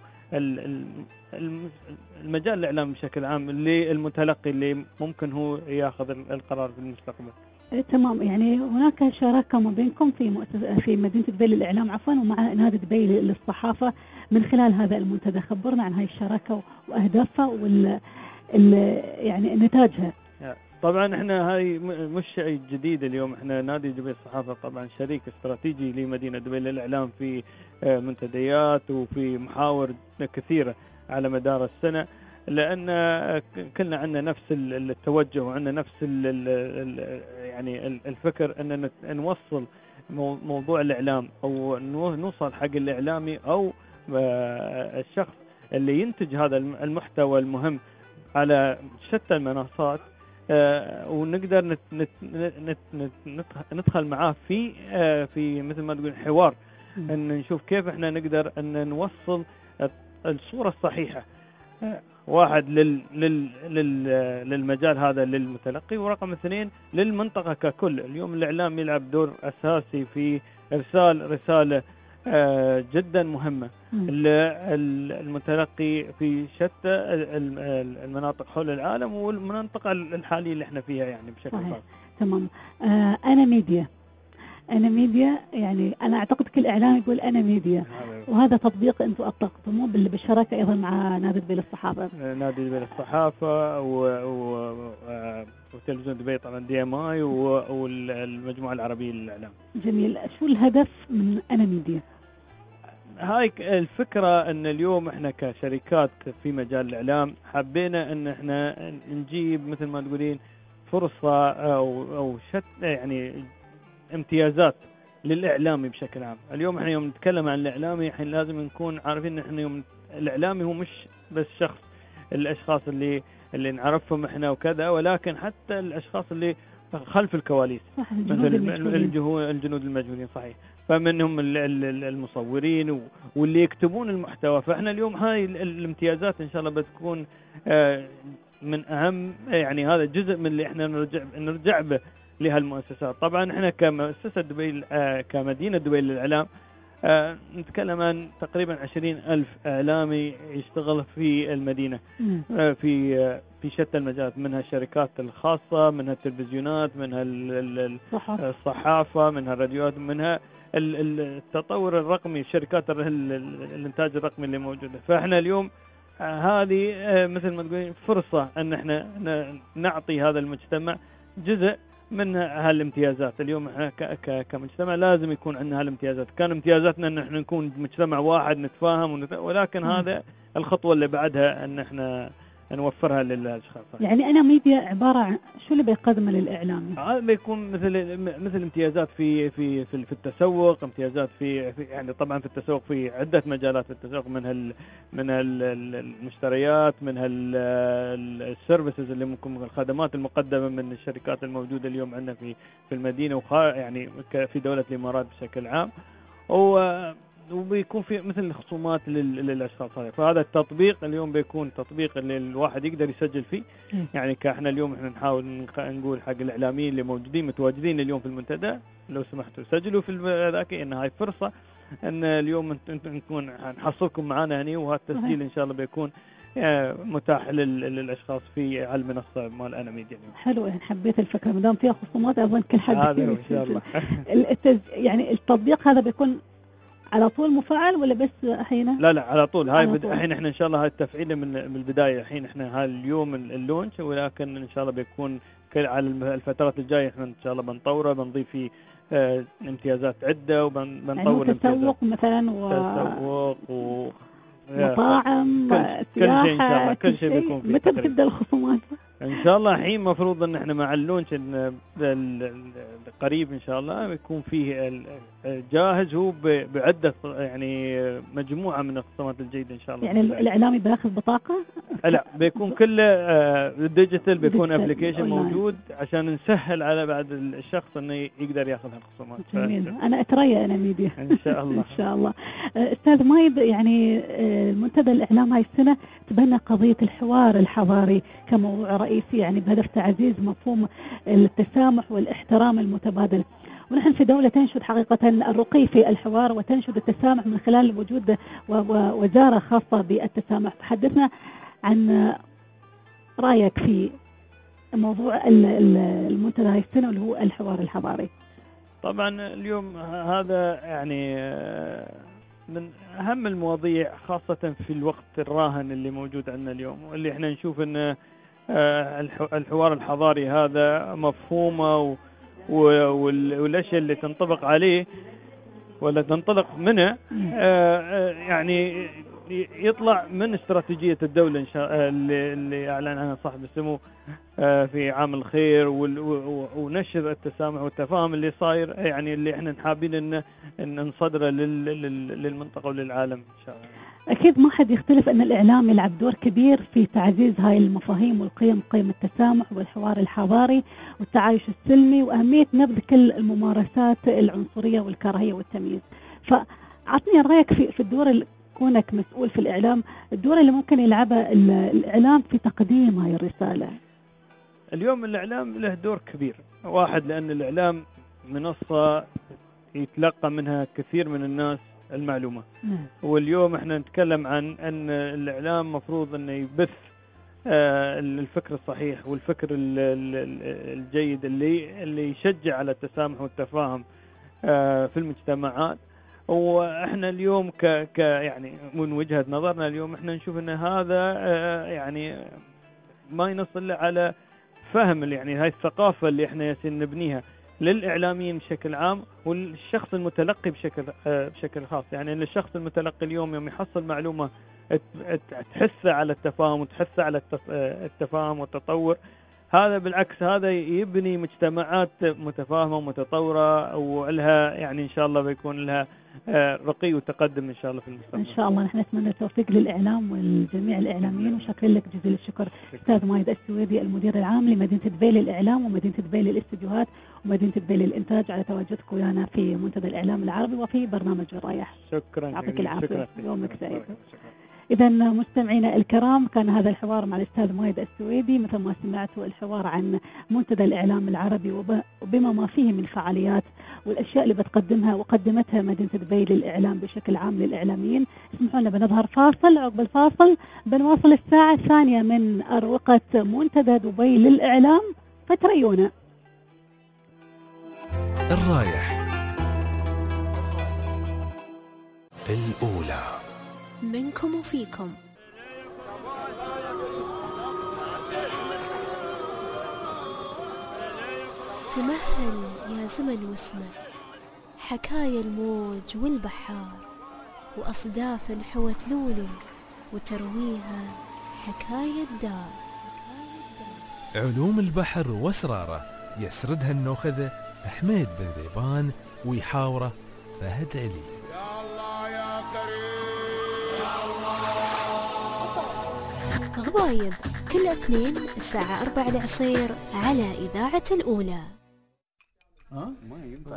المجال الإعلامي بشكل عام للمتلقي اللي ممكن هو ياخذ القرار في المستقبل. تمام، يعني هناك شراكة ما بينكم في مدينة دبي للإعلام ومع نادي دبي للصحافة من خلال هذا المنتدى. خبرنا عن هاي الشراكة وأهدافها يعني نتاجها. طبعا احنا هاي مش شيء جديد اليوم. احنا نادي دبي للصحافة طبعا شريك استراتيجي لمدينة دبي للإعلام في منتديات وفي محاور كثيرة على مدار السنة، لأن كلنا عندنا نفس التوجه وعندنا نفس يعني الفكر أن نوصل موضوع الإعلام أو نوصل حق الإعلامي أو الشخص اللي ينتج هذا المحتوى المهم على شتى المنصات، ونقدر ندخل معاه في مثل ما تقول حوار، أن نشوف كيف احنا نقدر أن نوصل الصورة الصحيحة، واحد للمجال هذا للمتلقي، ورقم 2 للمنطقة ككل. اليوم الإعلام يلعب دور أساسي في إرسال رسالة جدا مهمة للمتلقي في شتى المناطق حول العالم والمنطقة الحالية اللي احنا فيها يعني بشكل خاص. تمام. أنا ميديا يعني أنا أعتقد كل إعلام يقول أنا ميديا، وهذا تطبيق أنتم أطلقتموه بالشراكة أيضا مع نادي دبي للصحافة. نادي دبي للصحافة وتلفزيون دبي طبعا DMI والمجموعة العربية للإعلام. جميل. شو الهدف من أنا ميديا؟ هاي الفكرة أن اليوم إحنا كشركات في مجال الإعلام حبينا أن إحنا نجيب مثل ما تقولين فرصة أو يعني امتيازات للإعلامي بشكل عام. اليوم احنا يوم نتكلم عن الإعلامي الحين لازم نكون عارفين ان احنا يوم الإعلامي هو مش بس الأشخاص اللي نعرفهم احنا وكذا، ولكن حتى الأشخاص اللي خلف الكواليس، مثل الجنود المجهولين. صحيح. فمنهم المصورين واللي يكتبون المحتوى. فاحنا اليوم هاي الامتيازات ان شاء الله بتكون من أهم، يعني هذا جزء من اللي احنا نرجع به لهالمؤسسات. طبعا احنا كمؤسسة دبي كمدينة دبي للإعلام نتكلم عن تقريبا 20,000 إعلامي يشتغل في المدينة في شتى المجالات، منها الشركات الخاصة، منها التلفزيونات، منها الصحافة، منها الراديوات، منها التطور الرقمي، شركات الانتاج الرقمي اللي موجودة. فاحنا اليوم هذه مثل ما تقولين فرصة ان احنا نعطي هذا المجتمع جزء من هالامتيازات. اليوم احنا كمجتمع لازم يكون عندنا هالامتيازات. كان امتيازاتنا ان احنا نكون مجتمع واحد نتفاهم ولكن هذا الخطوة اللي بعدها ان احنا نوفرها للاشخاص. يعني انا ميديا عبارة عن شو اللي بيقدمه للاعلامي؟ هذا بيكون مثل امتيازات في التسوق، امتيازات في يعني طبعا في التسوق في عدة مجالات في التسوق، من المشتريات، من السيرفيسز اللي ممكن الخدمات المقدمة من الشركات الموجودة اليوم عندنا في المدينة يعني في دولة الامارات بشكل عام، وبيكون في مثل الخصومات للاشخاص هذه. فهذا التطبيق اليوم بيكون تطبيق اللي الواحد يقدر يسجل فيه. يعني احنا اليوم احنا نحاول نقول حق الاعلاميين اللي متواجدين اليوم في المنتدى لو سمحتوا سجلوا في ذاك، ان هاي فرصه ان اليوم نكون نحصلكم معنا هنا، وهذا التسجيل ان شاء الله بيكون متاح للاشخاص على المنصه مال انا ميديا. حلو، حبيت الفكره، ما دام فيها خصومات اظن كل حد هذا ان شاء الله. يعني التطبيق هذا بيكون على طول مفعل ولا بس الحين؟ لا على طول. هاي الحين احنا ان شاء الله هاي التفعيله من البدايه. الحين احنا هاي اليوم اللونش، ولكن ان شاء الله بيكون على الفترات الجايه احنا ان شاء الله بنطوره، بنضيف فيه امتيازات عده، وبنطور يعني تسوق مثلا تسوق مطاعم سياحه كل شيء بيكون فيه. متى بتبدا الخصومات؟ ان شاء الله الحين مفروض ان احنا مع اللونش قريب ان شاء الله بيكون فيه جاهز هو بعده يعني مجموعه من الخصومات الجيده ان شاء الله. يعني الاعلامي بياخذ بطاقه؟ لا بيكون كله ديجيتال، بيكون ابلكيشن موجود عشان نسهل على بعد الشخص انه يقدر ياخذ هالخصومات. جميل. انا اتريا انا ميديا ان شاء الله. ان شاء الله. استاذ مايد، يعني منتدى الاعلام هاي السنه تبنى قضيه الحوار الحضاري كموضوع رئيسي، يعني بهدف تعزيز مفهوم التسامح والاحترام المتبادل. ونحن في دولة تنشد حقيقة الرقي في الحوار وتنشد التسامح من خلال وجود وزارة خاصة بالتسامح. تحدثنا عن رأيك في موضوع المنتدى هاي السنة اللي هو الحوار الحضاري. طبعا اليوم هذا يعني من أهم المواضيع خاصة في الوقت الراهن اللي موجود عندنا اليوم، واللي احنا نشوف ان الحوار الحضاري هذا مفهومه والاشياء اللي تنطبق عليه ولا تنطلق منه يعني يطلع من استراتيجية الدولة إن شاء اللي أعلن عنها صاحب السمو في عام الخير، ونشر التسامح والتفاهم اللي صاير، يعني اللي احنا حابين ان نصدره للمنطقة وللعالم إن شاء الله. أكيد ما حد يختلف أن الإعلام يلعب دور كبير في تعزيز هاي المفاهيم والقيم، قيم التسامح والحوار الحضاري والتعايش السلمي وأهمية نبذ كل الممارسات العنصرية والكراهية والتمييز. فعطني رأيك في الدور كونك مسؤول في الإعلام، الدور اللي ممكن يلعبه الإعلام في تقديم هاي الرسالة. اليوم الإعلام له دور كبير. واحد، لأن الإعلام منصة يتلقى منها كثير من الناس المعلومة. واليوم احنا نتكلم عن ان الاعلام مفروض انه يبث الفكر الصحيح والفكر الجيد اللي يشجع على التسامح والتفاهم في المجتمعات. واحنا اليوم يعني من وجهة نظرنا اليوم احنا نشوف ان هذا يعني ما ينصل على فهم يعني هاي الثقافة اللي احنا ياسين نبنيها للإعلاميين بشكل عام والشخص المتلقي بشكل خاص. يعني أن الشخص المتلقي اليوم يوم يحصل معلومة تحث على التفاهم وتحث على التفاهم والتطور، هذا بالعكس هذا يبني مجتمعات متفاهمة ومتطورة ولها يعني إن شاء الله بيكون لها رقي وتقدم إن شاء الله في المستقبل. إن شاء الله نحن نتمنى التوفيق للإعلام والجميع الإعلاميين، وشكرا لك جزيل الشكر أستاذ مايد السويدي المدير العام لمدينة دبي للإعلام ومدينة دبي للاستديوهات ومدينة دبي للإنتاج على تواجدك ويانا في منتدى الإعلام العربي وفي برنامج الرايح. شكرا، يعطيك العافية، يومك سعيد. إذا مستمعينا الكرام، كان هذا الحوار مع الأستاذ مايد السويدي. مثل ما سمعتوا الحوار عن منتدى الإعلام العربي وبما ما فيه من فعاليات والأشياء اللي بتقدمها وقدمتها مدينة دبي للإعلام بشكل عام للإعلاميين. اسمحوا لنا بنظهر فاصل، عقب الفاصل بنواصل الساعة الثانية من أروقة منتدى دبي للإعلام، فتريونا. الرايح الأولى منكم وفيكم. تمهل يا زمن واسمع حكايا الموج والبحار وأصداف حوت لولو وترويها حكاية دار. علوم البحر واسراره يسردها النوخذة حميد بن ذيبان ويحاوره فهد علي. يا الله يا كريم يا الله. غضايب كل اثنين الساعة 4 العصير على إذاعة الأولى. ما ينفع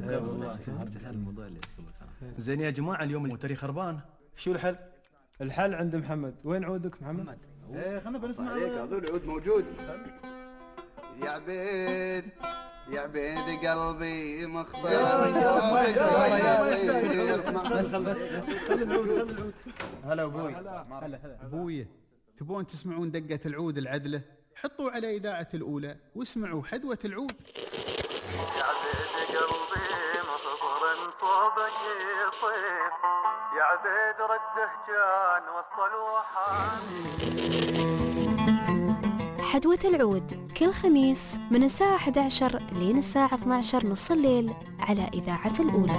زين يا جماعة، اليوم الموتري خربان، شو الحل؟ الحل عند محمد. وين عودك محمد؟ ايه خلنا بنسمع عليك. هذول العود موجود. يا عبيد يا عبيد قلبي مخبر. بس خلي العود. هلا ابوي. ابوي، تبون تسمعون دقة العود العدلة؟ حطوا على إذاعة الأولى واسمعوا حدوة العود. يا عبيد قلبي مخبر صوبك يصير، يا عبيد رده كان وصل وحان. حدوة العود كل خميس من الساعة 11 لين الساعة 12 نص الليل على إذاعة الأولى.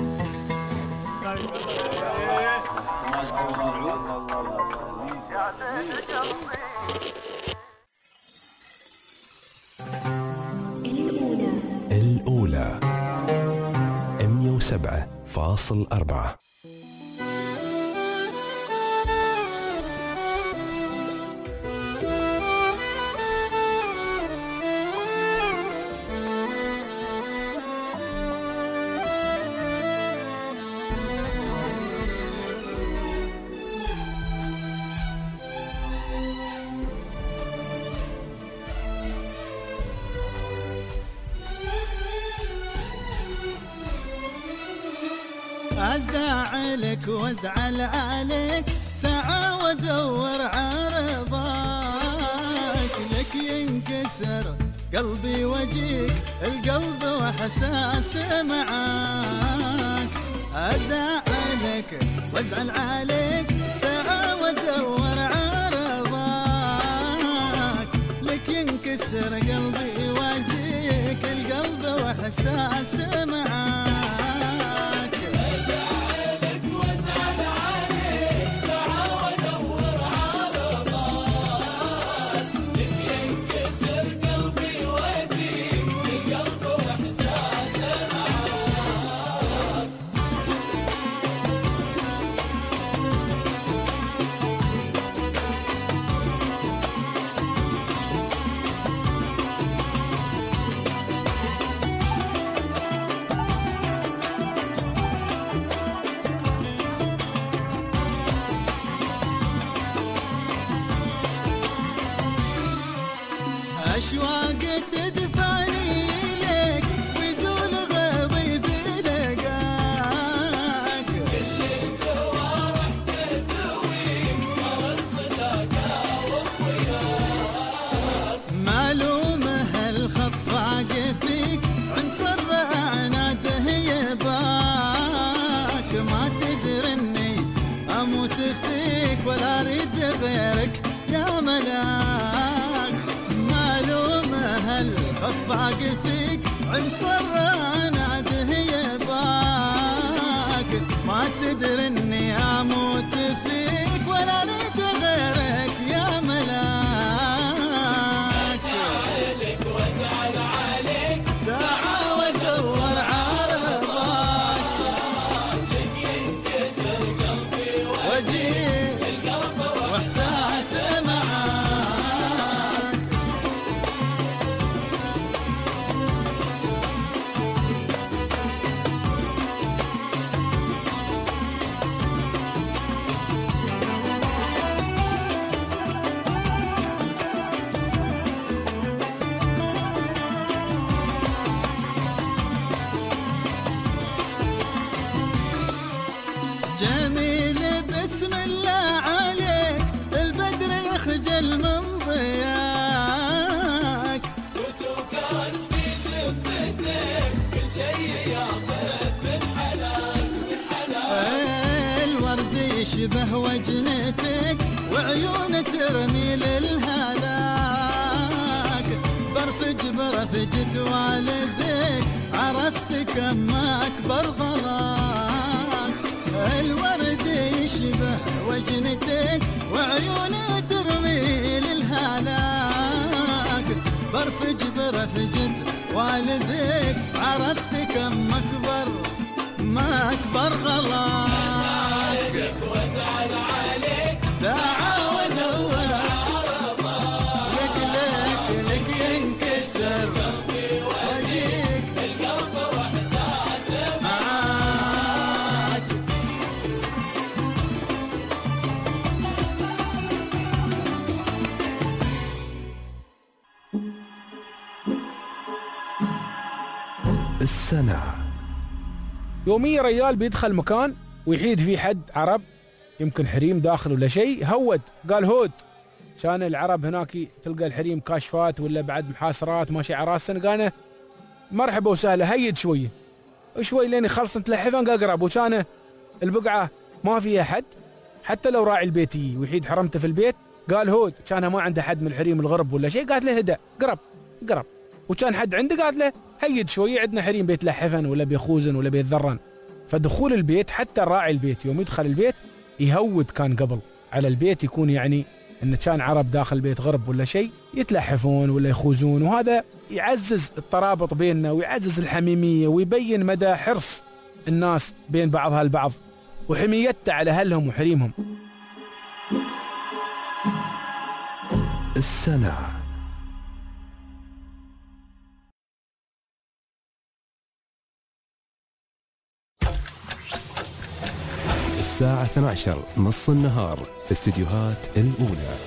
الأولى 107.4. أزعلك وازعل عليك ساعة وادور عرضك، لك ينكسر قلبي وجيك القلب وحساس معاك. أزعلك وازعل عليك ساعة وادور عرضك، لك ينكسر قلبي وجيك القلب وحساس معاك. أشواق تدفعني لك ويزول غضبي بلقاك، كل الجوارح تدويك صار صداقة وضياك. معلومة هالخفاق فيك عنصر عناده يباك، ما تدري اني اموت فيك ولا اريد غيرك يا ملاك. الخفاق فيك عنصر عناده يباك، ما تدري اني اموت فيك ولا اريد غيرك يا ملاك. ازعلك وازعل عليك ساعة وادور عرضك، لك ينكسر قلبي وجيك القلب واحساس معاك. جميل بسم الله عليك البدر يخجل من ضياك، وتوكاس في شفتك كل شيء ياخذ من حنان من حنان. الورد يشبه وجنتك وعيون ترمي للهلاك، برفج برفجة والدك عرفت كم أكبر غلاك. الورد يشبه وجنتك وعيونه ترمي للهلاك، برفج برفجة والدك عرفت كم أكبر ما أكبر غلاك. وازعل عليك ساعة وادور عرضك، لك ينكسر قلبي وجيك القلب واحساس معاك. السنة يوميا ريال بيدخل مكان ويحيد فيه حد عرب، يمكن حريم داخل ولا شيء، هود قال هود. كان العرب هناك تلقى الحريم كاشفات ولا بعد محاصرات ماشي عراس سنقانه، مرحبا وسهلا هيد شويه شوي لين يخلص تلحفن اقرب. وكان البقعه ما فيها حد، حتى لو راعي البيت ويحيد حرمته في البيت قال هود كانها ما عنده حد من الحريم الغرب ولا شيء، قالت له هدى قرب. وكان حد عنده قالت له هيد شويه، عندنا حريم بيت لحفن ولا بيخوزن ولا بيت ذران. فدخول البيت حتى راعي البيت يوم يدخل البيت يهود كان قبل على البيت، يكون يعني ان كان عرب داخل بيت غرب ولا شيء يتلحفون ولا يخوزون، وهذا يعزز الترابط بيننا ويعزز الحميميه ويبين مدى حرص الناس بين بعضها البعض وحميتها على اهلهم وحريمهم. السنة الساعة 12 نص النهار في استديوهات الأولى.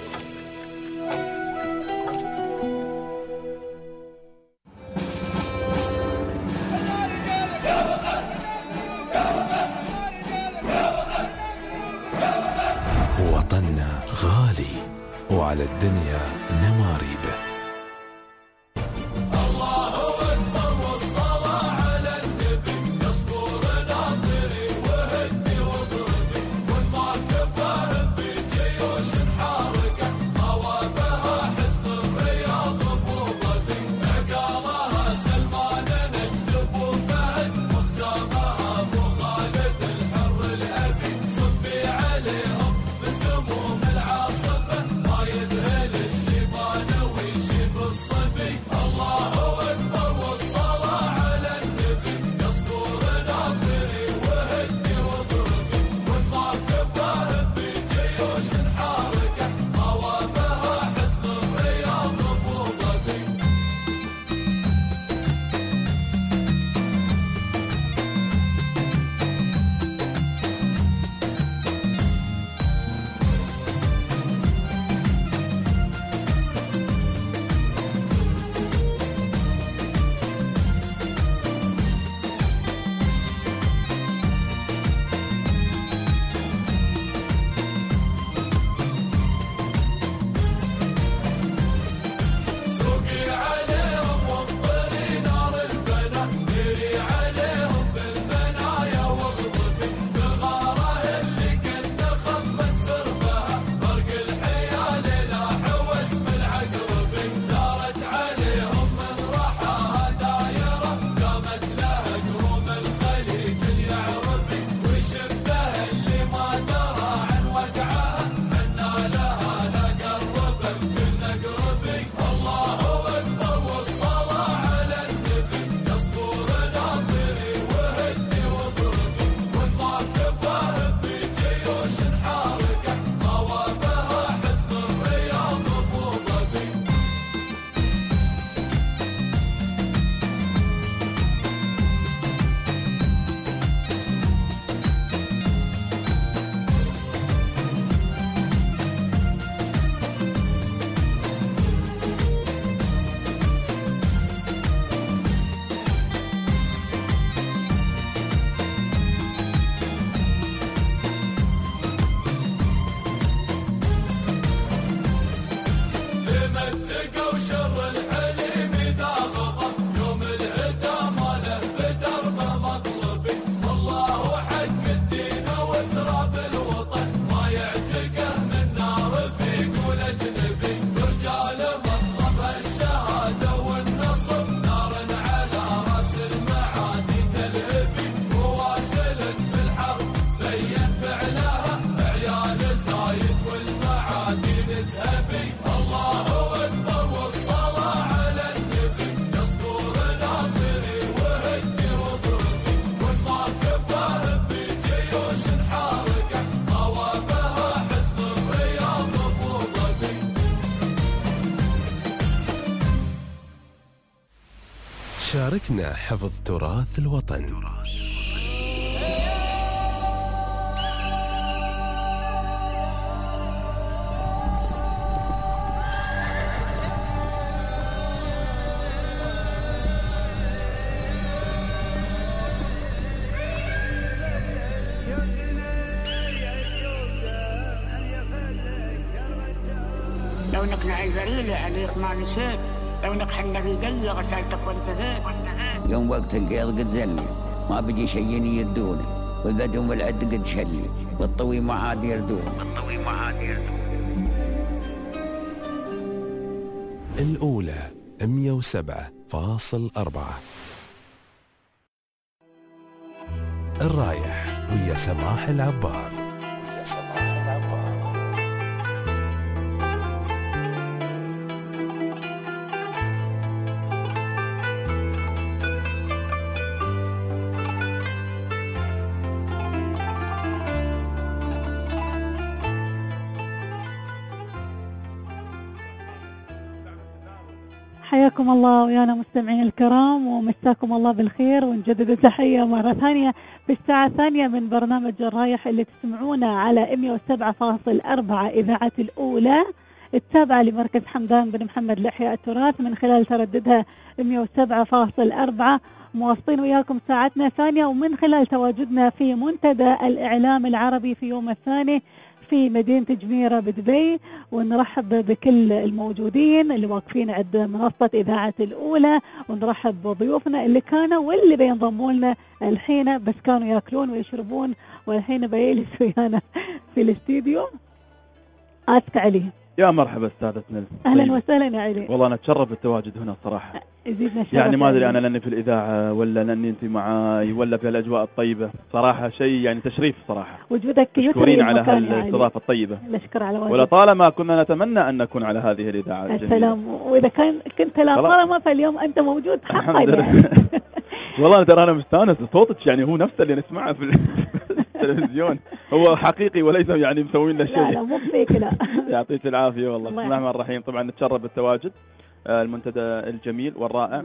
وطننا غالي وعلى الدنيا نماريبه. شاركنا حفظ تراث الوطن. لو نقنع البريلة عليك ما نسيت، لو نقحنا في قلة غسلتك وانتهيت. يوم وقت القيض قد زلي ما بيجي شيء يدوني، والبدو والعد قد شلي، والطوي معاد يردون. الأولى 107.4. الرايح ويا سماح العبار. حياكم الله ويانا مستمعين الكرام، ومساكم الله بالخير، ونجدد التحية مرة ثانية في الساعة الثانية من برنامج الرايح اللي تسمعونه على 107.4 إذاعة الأولى التابعة لمركز حمدان بن محمد لإحياء التراث من خلال ترددها 107.4. مواصلين وياكم ساعتنا ثانية، ومن خلال تواجدنا في منتدى الإعلام العربي في يوم الثاني في مدينة جميرة بدبي، ونرحب بكل الموجودين اللي واقفين عند منصة إذاعة الأولى، ونرحب بضيوفنا اللي كانوا واللي بينضموا لنا الحين، بس كانوا ياكلون ويشربون والحين بيجلس ويانا في الاستديو. آسك علي. يا مرحبا استاذتنا. اهلا وسهلا يا علي. والله انا اتشرف بالتواجد هنا الصراحه. يزيدنا الشرف. يعني ما ادري انا لاني في الاذاعه ولا لاني انت معاي ولا في الاجواء الطيبه، صراحه شيء يعني تشريف صراحه. وجودك مشكورين على هالاستضافه الطيبه. نشكر على واجبك. ولطالما كنا نتمنى ان نكون على هذه الاذاعه الجميله. السلام. واذا كنت لا طالما فاليوم انت موجود حقا يعني. والله ترى انا مستانس، صوتك يعني هو نفسه اللي نسمعه في التلفزيون، هو حقيقي وليس يعني مسوين له شيء. لا مو فيك لا. يعطيك العافيه والله. بسم الله الرحمن الرحيم. طبعا نتشرف بالتواجد المنتدى الجميل والرائع.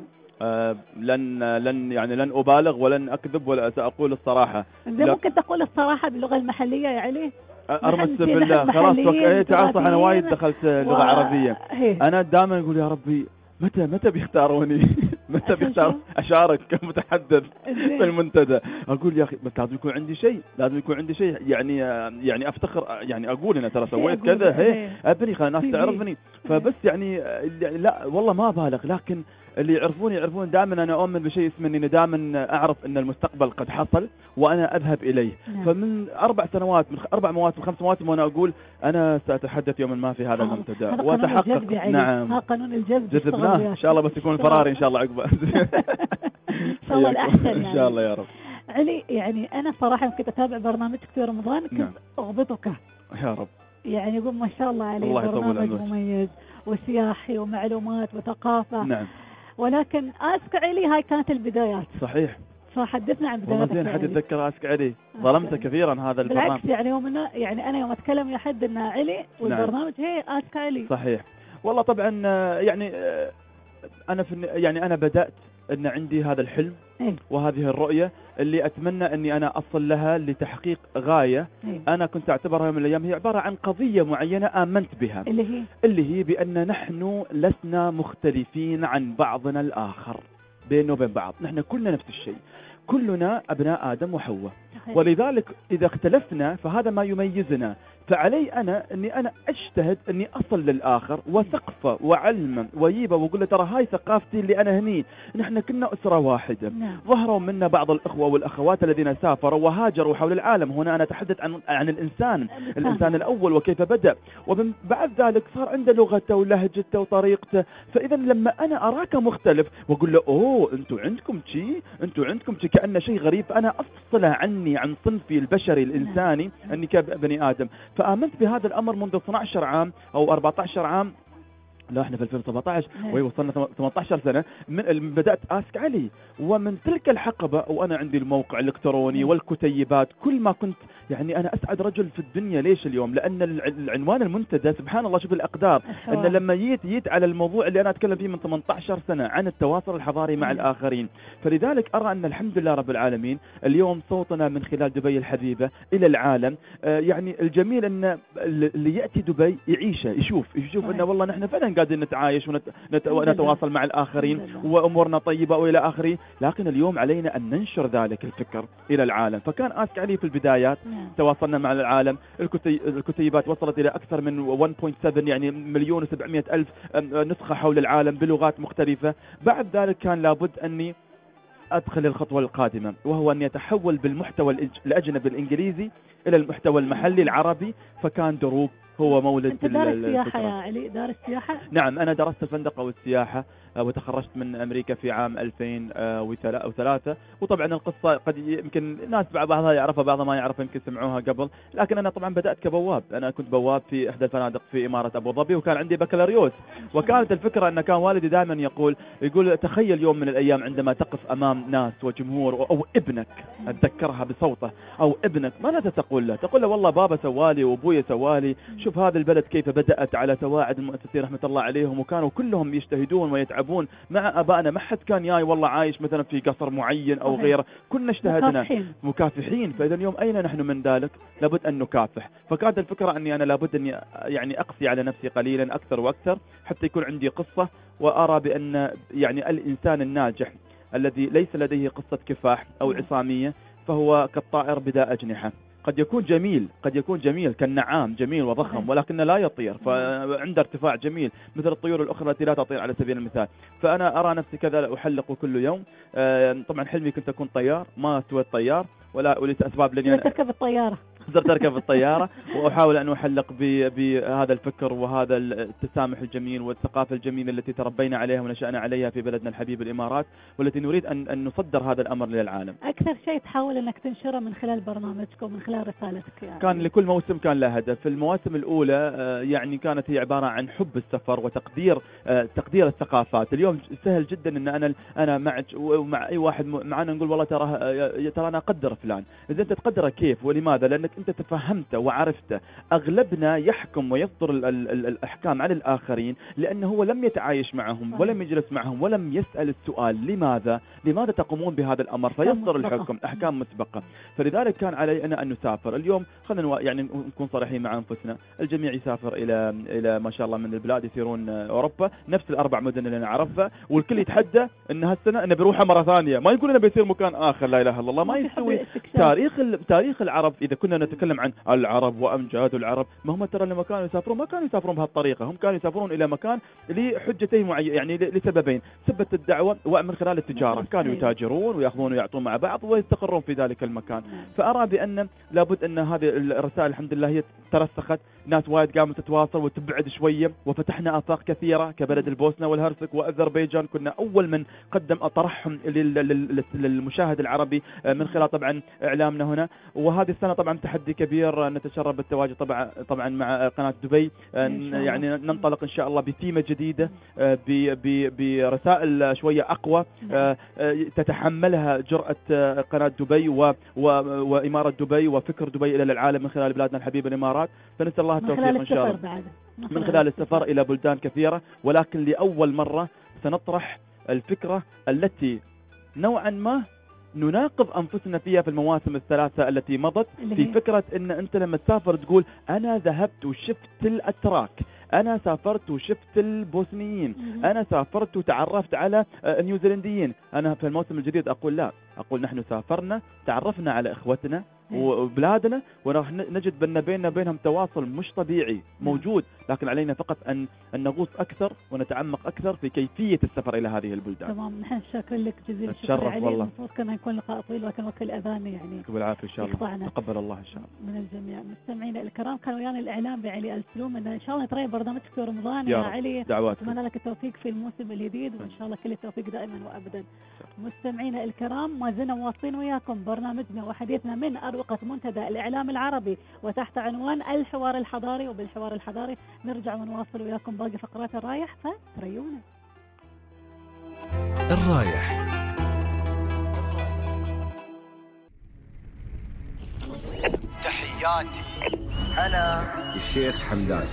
لن ابالغ ولن اكذب ولا ساقول الصراحه. ممكن تقول الصراحه باللغه المحليه يا علي؟ ارمس بالله خلاص. تعال انا وايد دخلت لغه عربيه. انا دائما اقول يا ربي متى بيختاروني؟ متى بيختار اشارك كمتحدث في المنتدى؟ اقول يا اخي لازم يكون عندي شيء، لازم يكون عندي شيء يعني افتخر، يعني اقول انا ترى سويت كذا، هي ابني خلي الناس تعرفني. فبس يعني لا والله ما بالغ، لكن اللي يعرفون دائما انا اؤمن بشيء اسمه اني دائما اعرف ان المستقبل قد حصل وانا اذهب اليه. فمن 4 سنوات من 4 مواسم 5 مواسم وانا اقول انا ساتحدث يوما ما في هذا المنتدى واتحقق. نعم قانون الجذب جذبناه ان شاء الله، بس يكون فراري ان شاء الله عقبه. ان شاء الله الاحسن يعني. ان شاء الله يا رب. علي يعني انا صراحه كنت اتابع برنامجك في رمضان، كنت اغبطك يا رب. يعني يقول ما شاء الله عليه، برنامج مميز وسياحي ومعلومات وثقافه. نعم. ولكن آسك علي هاي كانت البدايات. صحيح. فحدثنا عن بداياتك. والله زين حد يتذكر آسك علي. ظلمت كثيرا هذا البرنامج. بالعكس يعني يعني انا يوم اتكلم يا حد ان علي والبرنامج هي آسك علي. صحيح. والله طبعا يعني انا يعني انا بدأت ان عندي هذا الحلم وهذه الرؤية اللي اتمنى اني انا اصل لها لتحقيق غاية. انا كنت اعتبرها من الايام هي عبارة عن قضية معينة امنت بها، اللي هي بان نحن لسنا مختلفين عن بعضنا الاخر، بيننا وبين بعض نحن كلنا نفس الشيء، كلنا ابناء ادم وحواء، ولذلك اذا اختلفنا فهذا ما يميزنا. فعلي انا اني انا اجتهد اني اصل للاخر وثقفه وعلمه ويبه، واقول له ترى هاي ثقافتي اللي انا هني، نحن كنا اسره واحده. ظهروا منا بعض الاخوه والاخوات الذين سافروا وهاجروا حول العالم. هنا انا اتحدث عن الانسان الاول وكيف بدا، ومن بعد ذلك صار عنده لغته ولهجته وطريقته. فاذا لما انا اراك مختلف واقول له اوه انتم عندكم شيء كانه شيء غريب، فانا افصله عني عن صنفي البشري الانساني اني كبني ادم. فآمنت بهذا الأمر منذ 12 عام أو 14 عام، لا احنا في 2017 وصلنا 18 سنة من بدأت آسك علي. ومن تلك الحقبة وأنا عندي الموقع الإلكتروني والكتيبات، كل ما كنت يعني أنا أسعد رجل في الدنيا. ليش اليوم؟ لأن العنوان المنتدى سبحان الله، شوف الأقدار، أن لما جيت على الموضوع اللي أنا أتكلم فيه من 18 سنة عن التواصل الحضاري مع الآخرين. فلذلك أرى أن الحمد لله رب العالمين اليوم صوتنا من خلال دبي الحبيبة إلى العالم. يعني الجميل أن اللي يأتي دبي يعيشه، يشوف أنه والله نحن فعلا قاعدين نتعايش ونتواصل مع الآخرين وأمورنا طيبة وإلى آخره. لكن اليوم علينا أن ننشر ذلك الفكر إلى العالم. فكان آسك علي في البدايات تواصلنا مع العالم. الكتيبات وصلت إلى أكثر من 1.7 يعني 1,700,000 نسخة حول العالم بلغات مختلفة. بعد ذلك كان لابد أني أدخل الخطوة القادمة، وهو أن يتحول بالمحتوى الأجنبي الإنجليزي إلى المحتوى المحلي العربي. فكان دروب هو مولد أنت دارس سياحة الفكرة. يا علي، دارس سياحة؟ نعم، أنا درست الفندقة والسياحة وتخرجت من أمريكا في عام 2003. وطبعا القصة قد يمكن الناس بعضها يعرفها بعضها ما يعرفها، يمكن سمعوها قبل. لكن أنا طبعا بدأت كبواب، أنا كنت بواب في إحدى الفنادق في إمارة أبو ظبي، وكان عندي بكالوريوس. وكانت الفكرة أن كان والدي دائما يقول تخيل يوم من الأيام عندما تقف أمام ناس وجمهور أو ابنك، أتذكرها بصوته، أو ابنك، ماذا تقول له؟ تقول له والله بابا سوالي وأبوي سوالي، شوف هذه البلد كيف بدأت على سواعد المؤسسين رحمة الله عليهم، وكانوا كلهم يجتهدون ويتعبون مع أبائنا، ما حد كان جاي والله عايش مثلا في قصر معين أو غيره، كلنا اجتهدنا مكافحين. فإذا اليوم أين نحن من ذلك؟ لابد أن نكافح. فكانت الفكرة أني أنا لابد أني يعني أقسي على نفسي قليلا أكثر وأكثر حتى يكون عندي قصة، وأرى بأن يعني الإنسان الناجح الذي ليس لديه قصة كفاح أو عصامية فهو كالطائر بلا أجنحة. قد يكون جميل كالنعام، جميل وضخم، ولكنه لا يطير، فعنده ارتفاع جميل مثل الطيور الأخرى التي لا تطير على سبيل المثال. فأنا أرى نفسي كذا أحلق كل يوم. طبعا حلمي كنت أكون طيار، ما سويت طيار ولا وليس أسباب لأني تركب الطيارة. صرت أركب الطيارة وأحاول أن أحلق بهذا الفكر وهذا التسامح الجميل والثقافة الجميلة التي تربينا عليها ونشأنا عليها في بلدنا الحبيب الإمارات، والتي نريد أن نصدر هذا الأمر للعالم. أكثر شيء تحاول أنك تنشره من خلال برنامجكم، من خلال رسالتك يعني؟ كان لكل موسم كان له هدف. في المواسم الأولى يعني كانت هي عبارة عن حب السفر وتقدير الثقافات. اليوم سهل جدا أن أنا معك ومع أي واحد معنا نقول والله ترى أنا أقدر فلان. إذا أنت تقدره كيف ولماذا؟ لأنك أنت تفهمته وعرفته. أغلبنا يحكم ويصدر الأحكام على الآخرين لأنه هو لم يتعايش معهم ولم يجلس معهم ولم يسأل السؤال لماذا تقومون بهذا الأمر، فيصدر الحكم أحكام مسبقة. فلذلك كان علينا أن نسافر. اليوم خلينا يعني نكون صريحين مع أنفسنا، الجميع يسافر إلى ما شاء الله من البلاد، يسيرون أوروبا، نفس الأربع مدن اللي نعرفها، والكل يتحدى أن هالسنة أنه بيروحها مرة ثانية، ما يقول أنه بيصير مكان آخر. لا إله إلا الله، ما يستوي. تاريخ العرب إذا كنا نتكلم عن العرب وأمجاد العرب، ما هم ترى لما كانوا يسافرون ما كانوا يسافرون بهالطريقة، هم كانوا يسافرون إلى مكان لحجتين معينة، يعني لسببين: سبة الدعوة ومن خلال التجارة. كانوا يتاجرون ويأخذون ويعطون مع بعض ويستقرون في ذلك المكان. فأرى بأن لابد أن هذه الرسائل الحمد لله هي ترسخت، ناس وايد قامت تتواصل وتبعد شوية، وفتحنا آفاق كثيرة كبلد البوسنة والهرسك وأذربيجان. كنا أول من قدم طرحهم للمشاهد العربي من خلال طبعا إعلامنا هنا. وهذه السنة طبعا تحدي كبير، نتشرف بالتواجد طبعا مع قناة دبي، يعني ننطلق إن شاء الله بثيمة جديدة برسائل شوية أقوى تتحملها جرأة قناة دبي وإمارة دبي وفكر دبي إلى العالم من خلال بلادنا الحبيبة الإمارات. فنسأل الله التوفيق إن شاء الله من خلال السفر إلى بلدان كثيرة. ولكن لأول مرة سنطرح الفكرة التي نوعا ما نناقض أنفسنا فيها في المواسم الثلاثة التي مضت، في فكرة أن أنت لما تسافر تقول أنا ذهبت وشفت الأتراك، أنا سافرت وشفت البوسنيين، أنا سافرت وتعرفت على النيوزيلنديين. أنا في الموسم الجديد أقول لا، أقول نحن سافرنا، تعرفنا على إخوتنا وبلادنا، وراح نجد بيننا وبينهم تواصل مش طبيعي موجود، لكن علينا فقط أن نغوص أكثر ونتعمق أكثر في كيفية السفر إلى هذه البلدان. تمام، نحن شاكرين لك جزيل الشكر علي. المفروض كان يكون لقاء طويل ولكن وكل أذان يعني بالعافية إن شاء الله. تقبل الله إن شاء الله من الجميع. مستمعينا الكرام، كان ويانا الإعلام بعلي السلوم. إن شاء الله نترى برنامجك في رمضان يا علي. دعواتك. أتمنى لك التوفيق في الموسم الجديد، وإن شاء الله كل التوفيق دائما وأبدا. مستمعينا الكرام، ما زلنا مواصلين وياكم برنامجنا وحديثنا من أروقة منتدى الإعلام العربي وتحت عنوان الحوار الحضاري. وبالحوار الحضاري نرجع ونواصل وياكم باقي فقرات الرايح، فتريونا. الرايح. تحياتي أنا الشيخ حمدان.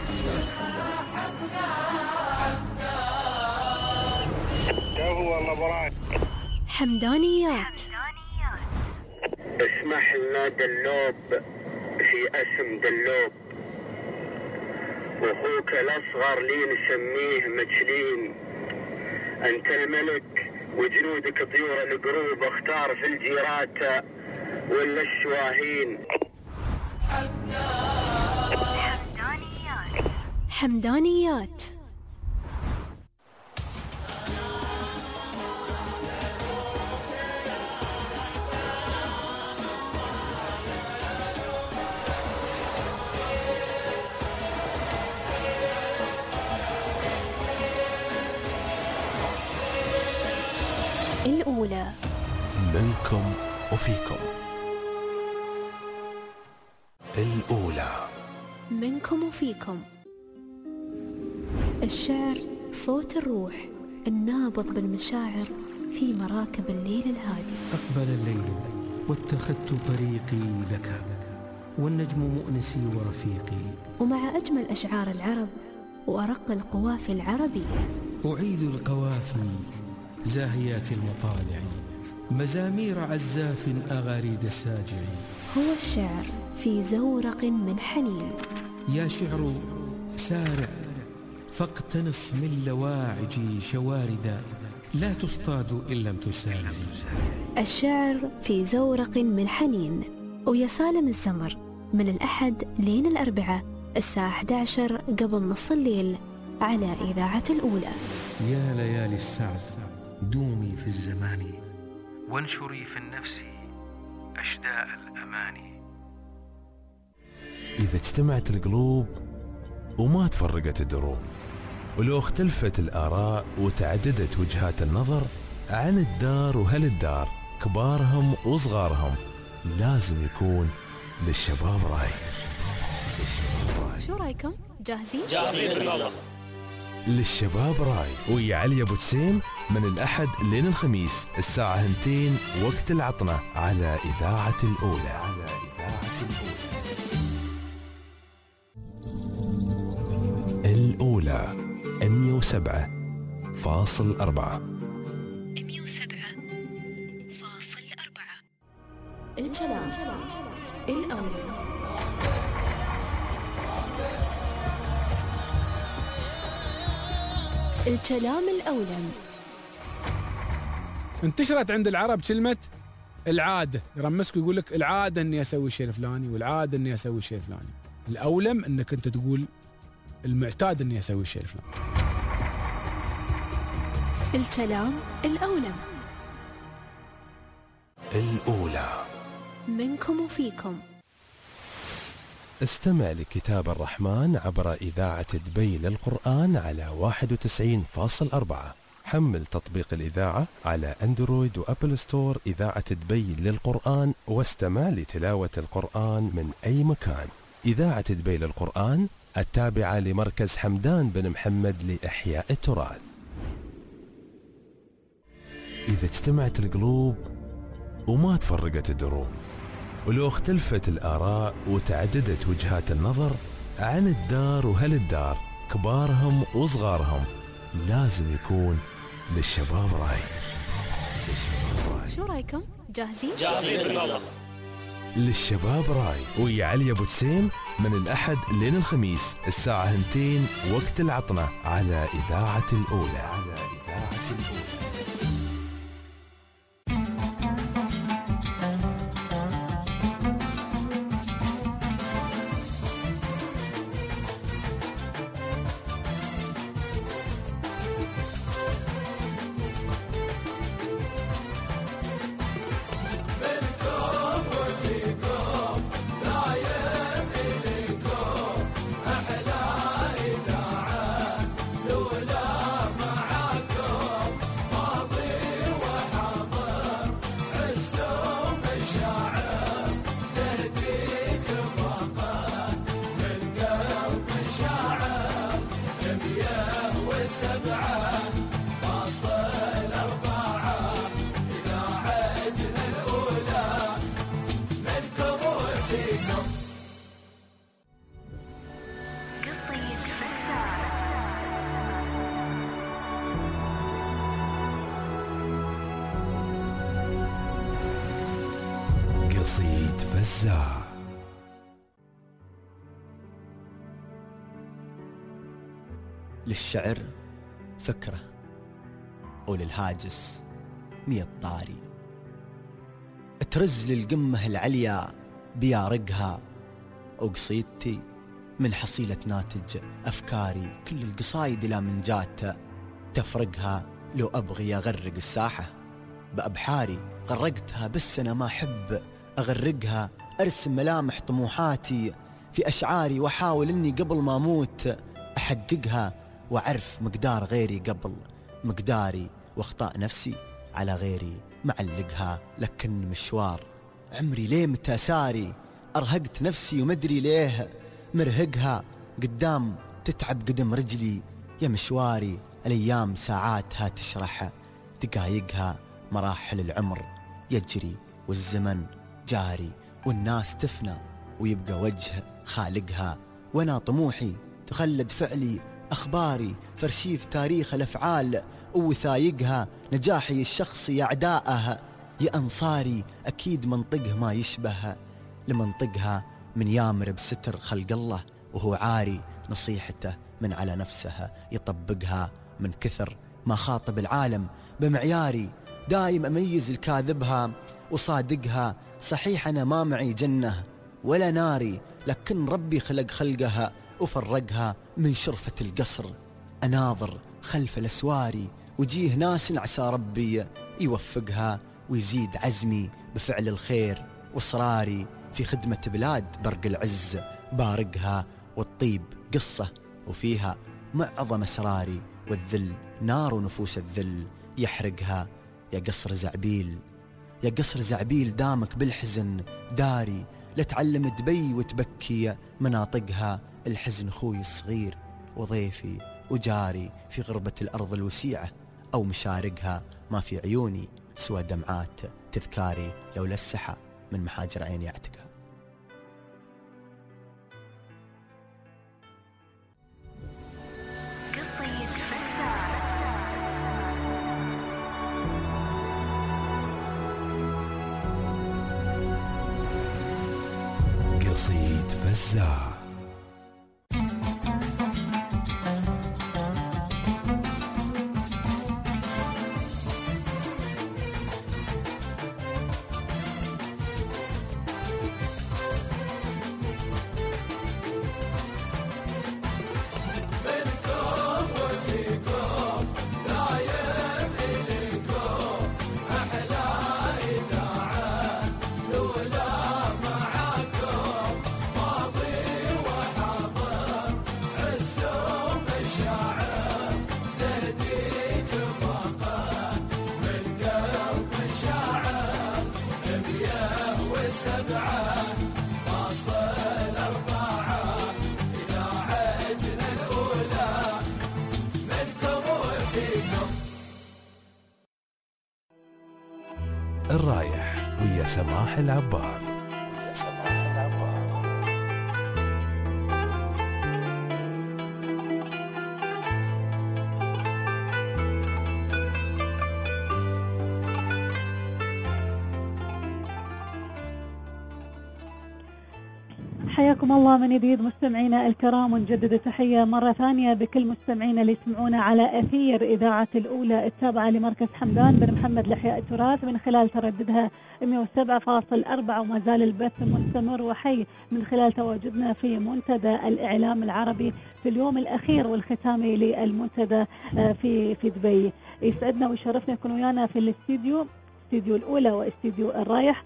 حمدانيات. اسمح لنا دلوب في اسم دلوب، واخوك الاصغر لي نسميه مجلين. انت الملك وجنودك طيور القروب، اختار في الجيرات ولا الشواهين. حمدانيات. الأولى. منكم وفيكم. الأولى. منكم وفيكم. الشعر صوت الروح النابض بالمشاعر في مراكب الليل الهادي. أقبل الليل واتخذت طريقي لك، والنجم مؤنسي ورفيقي. ومع أجمل أشعار العرب وأرق القوافي العربية أعيد القوافي زاهيات المطالع، مزامير عزاف أغاريد الساجع. هو الشعر في زورق من حنين. يا شعر سارع فاقتنص من لواعجي شواردا، لا تصطاد إن لم تسارعي. الشعر في زورق من حنين ويا سالم الزمر من الأحد لين الأربعاء الساعة 11 قبل نص الليل على إذاعة الأولى. يا ليالي السعد دومي في الزمان، وانشري في النفس أشداء الأماني. إذا اجتمعت القلوب وما تفرقت الدروب، ولو اختلفت الآراء وتعددت وجهات النظر عن الدار وهل الدار كبارهم وصغارهم، لازم يكون للشباب راي. شو رايكم؟ جاهزين؟ جاهزين بالله. للشباب راي ويا علي أبو جسيم من الأحد لين الخميس الساعة 2 وقت العطنة على إذاعة الأولى. الأولى 107.4. الكلام الأولى. الكلام الأولى. انتشرت عند العرب كلمة العادة، يرمسك ويقول لك العادة اني اسوي الشيء الفلاني، والعادة اني اسوي الشيء الفلاني. الأولم انك انت تقول المعتاد اني اسوي الشيء الفلاني. الكلام الأولى. الأولى. منكم وفيكم. استمع لكتاب الرحمن عبر إذاعة دبي للقرآن على 91.4. حمل تطبيق الإذاعة على أندرويد وأبل ستور إذاعة دبي للقرآن، واستمع لتلاوة القرآن من أي مكان. إذاعة دبي للقرآن التابعة لمركز حمدان بن محمد لإحياء التراث. إذا اجتمعت القلوب وما تفرقت الدروب، ولو اختلفت الآراء وتعددت وجهات النظر عن الدار وهل الدار كبارهم وصغارهم، لازم يكون للشباب راي. شو رايكم؟ جاهزين؟ جاهزين بالله. للشباب راي ويا علي أبو جسيم من الأحد لين الخميس الساعة 2 وقت العطنة على إذاعة الأولى. قصيد فزاع. للشعر فكرة، وللهاجس 100 طاري، ترز للقمة العليا بيارقها، وقصيدتي من حصيلة ناتج أفكاري، كل القصايد لا من جات تفرقها. لو أبغي أغرق الساحة بأبحاري غرقتها، بس أنا ما أحب أغرقها. أرسم ملامح طموحاتي في أشعاري، وأحاول أني قبل ما أموت أحققها، وأعرف مقدار غيري قبل مقداري، وأخطاء نفسي على غيري معلقها لكن مشوار. عمري ليه متى ساري أرهقت نفسي ومدري ليه مرهقها، قدام تتعب قدم رجلي يا مشواري. الأيام ساعاتها تشرح دقايقها، مراحل العمر يجري والزمن جاري، والناس تفنى ويبقى وجه خالقها. وانا طموحي تخلد فعلي أخباري في أرشيف تاريخ الأفعال ووثايقها. نجاحي الشخصي أعداءها يا أنصاري أكيد منطقه ما يشبه لمنطقها. من يامر بستر خلق الله وهو عاري، نصيحته من على نفسها يطبقها. من كثر ما خاطب العالم بمعياري، دايم أميز الكاذبها وصادقها. صحيح أنا ما معي جنة ولا ناري، لكن ربي خلق خلقها وفرقها. من شرفة القصر أناظر خلف الأسواري، وجيه ناس عسى ربي يوفقها ويزيد عزمي بفعل الخير وإصراري. في خدمة بلاد برق العز بارقها، والطيب قصة وفيها معظم أسراري. والذل نار نفوس الذل يحرقها. يا قصر زعبيل يا قصر زعبيل دامك بالحزن داري، لا تعلم دبي وتبكي مناطقها. الحزن خوي الصغير وضيفي وجاري في غربة الأرض الوسيعة أو مشارقها. ما في عيوني سوى دمعات تذكاري، لولا السحى من محاجر عيني أعتقها. قصيد فزاع. الرايح ويا سماح العبار. حياكم الله من جديد مستمعينا الكرام، ونجدد تحية مرة ثانية بكل مستمعينا اللي يسمعونا على أثير إذاعة الأولى التابعة لمركز حمدان بن محمد لحياء التراث من خلال ترددها 107.4، وما زال البث مستمر وحي من خلال تواجدنا في منتدى الإعلام العربي في اليوم الأخير والختامي للمنتدى في دبي. يسعدنا ويشرفنا يكون ويانا في الاستديو، استديو الأولى واستديو الرايح،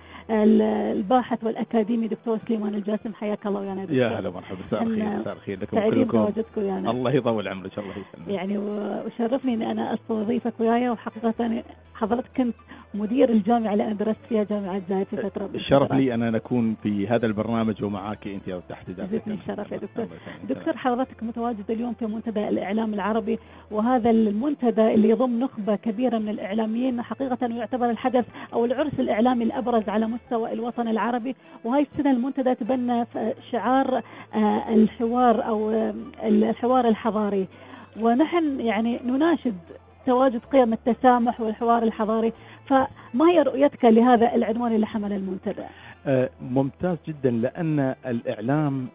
الباحث والأكاديمي دكتور سليمان الجاسم. حياك الله ويانا دكتور. يا هلا مرحبا، مساء الخير لكم كلكم. تواجدكم ويانا، الله يطول عمرك، الله يسلمك. يعني وشرفني أني أنا أستضيفك وياي، وحقيقة حضرتك كنت مدير الجامعة اللي أنا درست فيها جامعة زايد في فترة. الشرف لي أنا أكون في هذا البرنامج ومعاك أنت تحت ذاتك. جزاك الشرف يا دكتور. دكتور حضرتك متواجد اليوم في منتدى الإعلام العربي، وهذا المنتدى اللي يضم نخبة كبيرة من الإعلاميين، حقيقة يعتبر الحدث أو العرس الإعلامي الأبرز على مستوى الوطن العربي. وهاي السنة المنتدى تبنى شعار الحوار أو الحوار الحضاري، ونحن يعني نناشد تواجد قيم التسامح والحوار الحضاري. فما هي رؤيتك لهذا العنوان اللي حمل المنتدى؟ ممتاز جدا، لأن الإعلام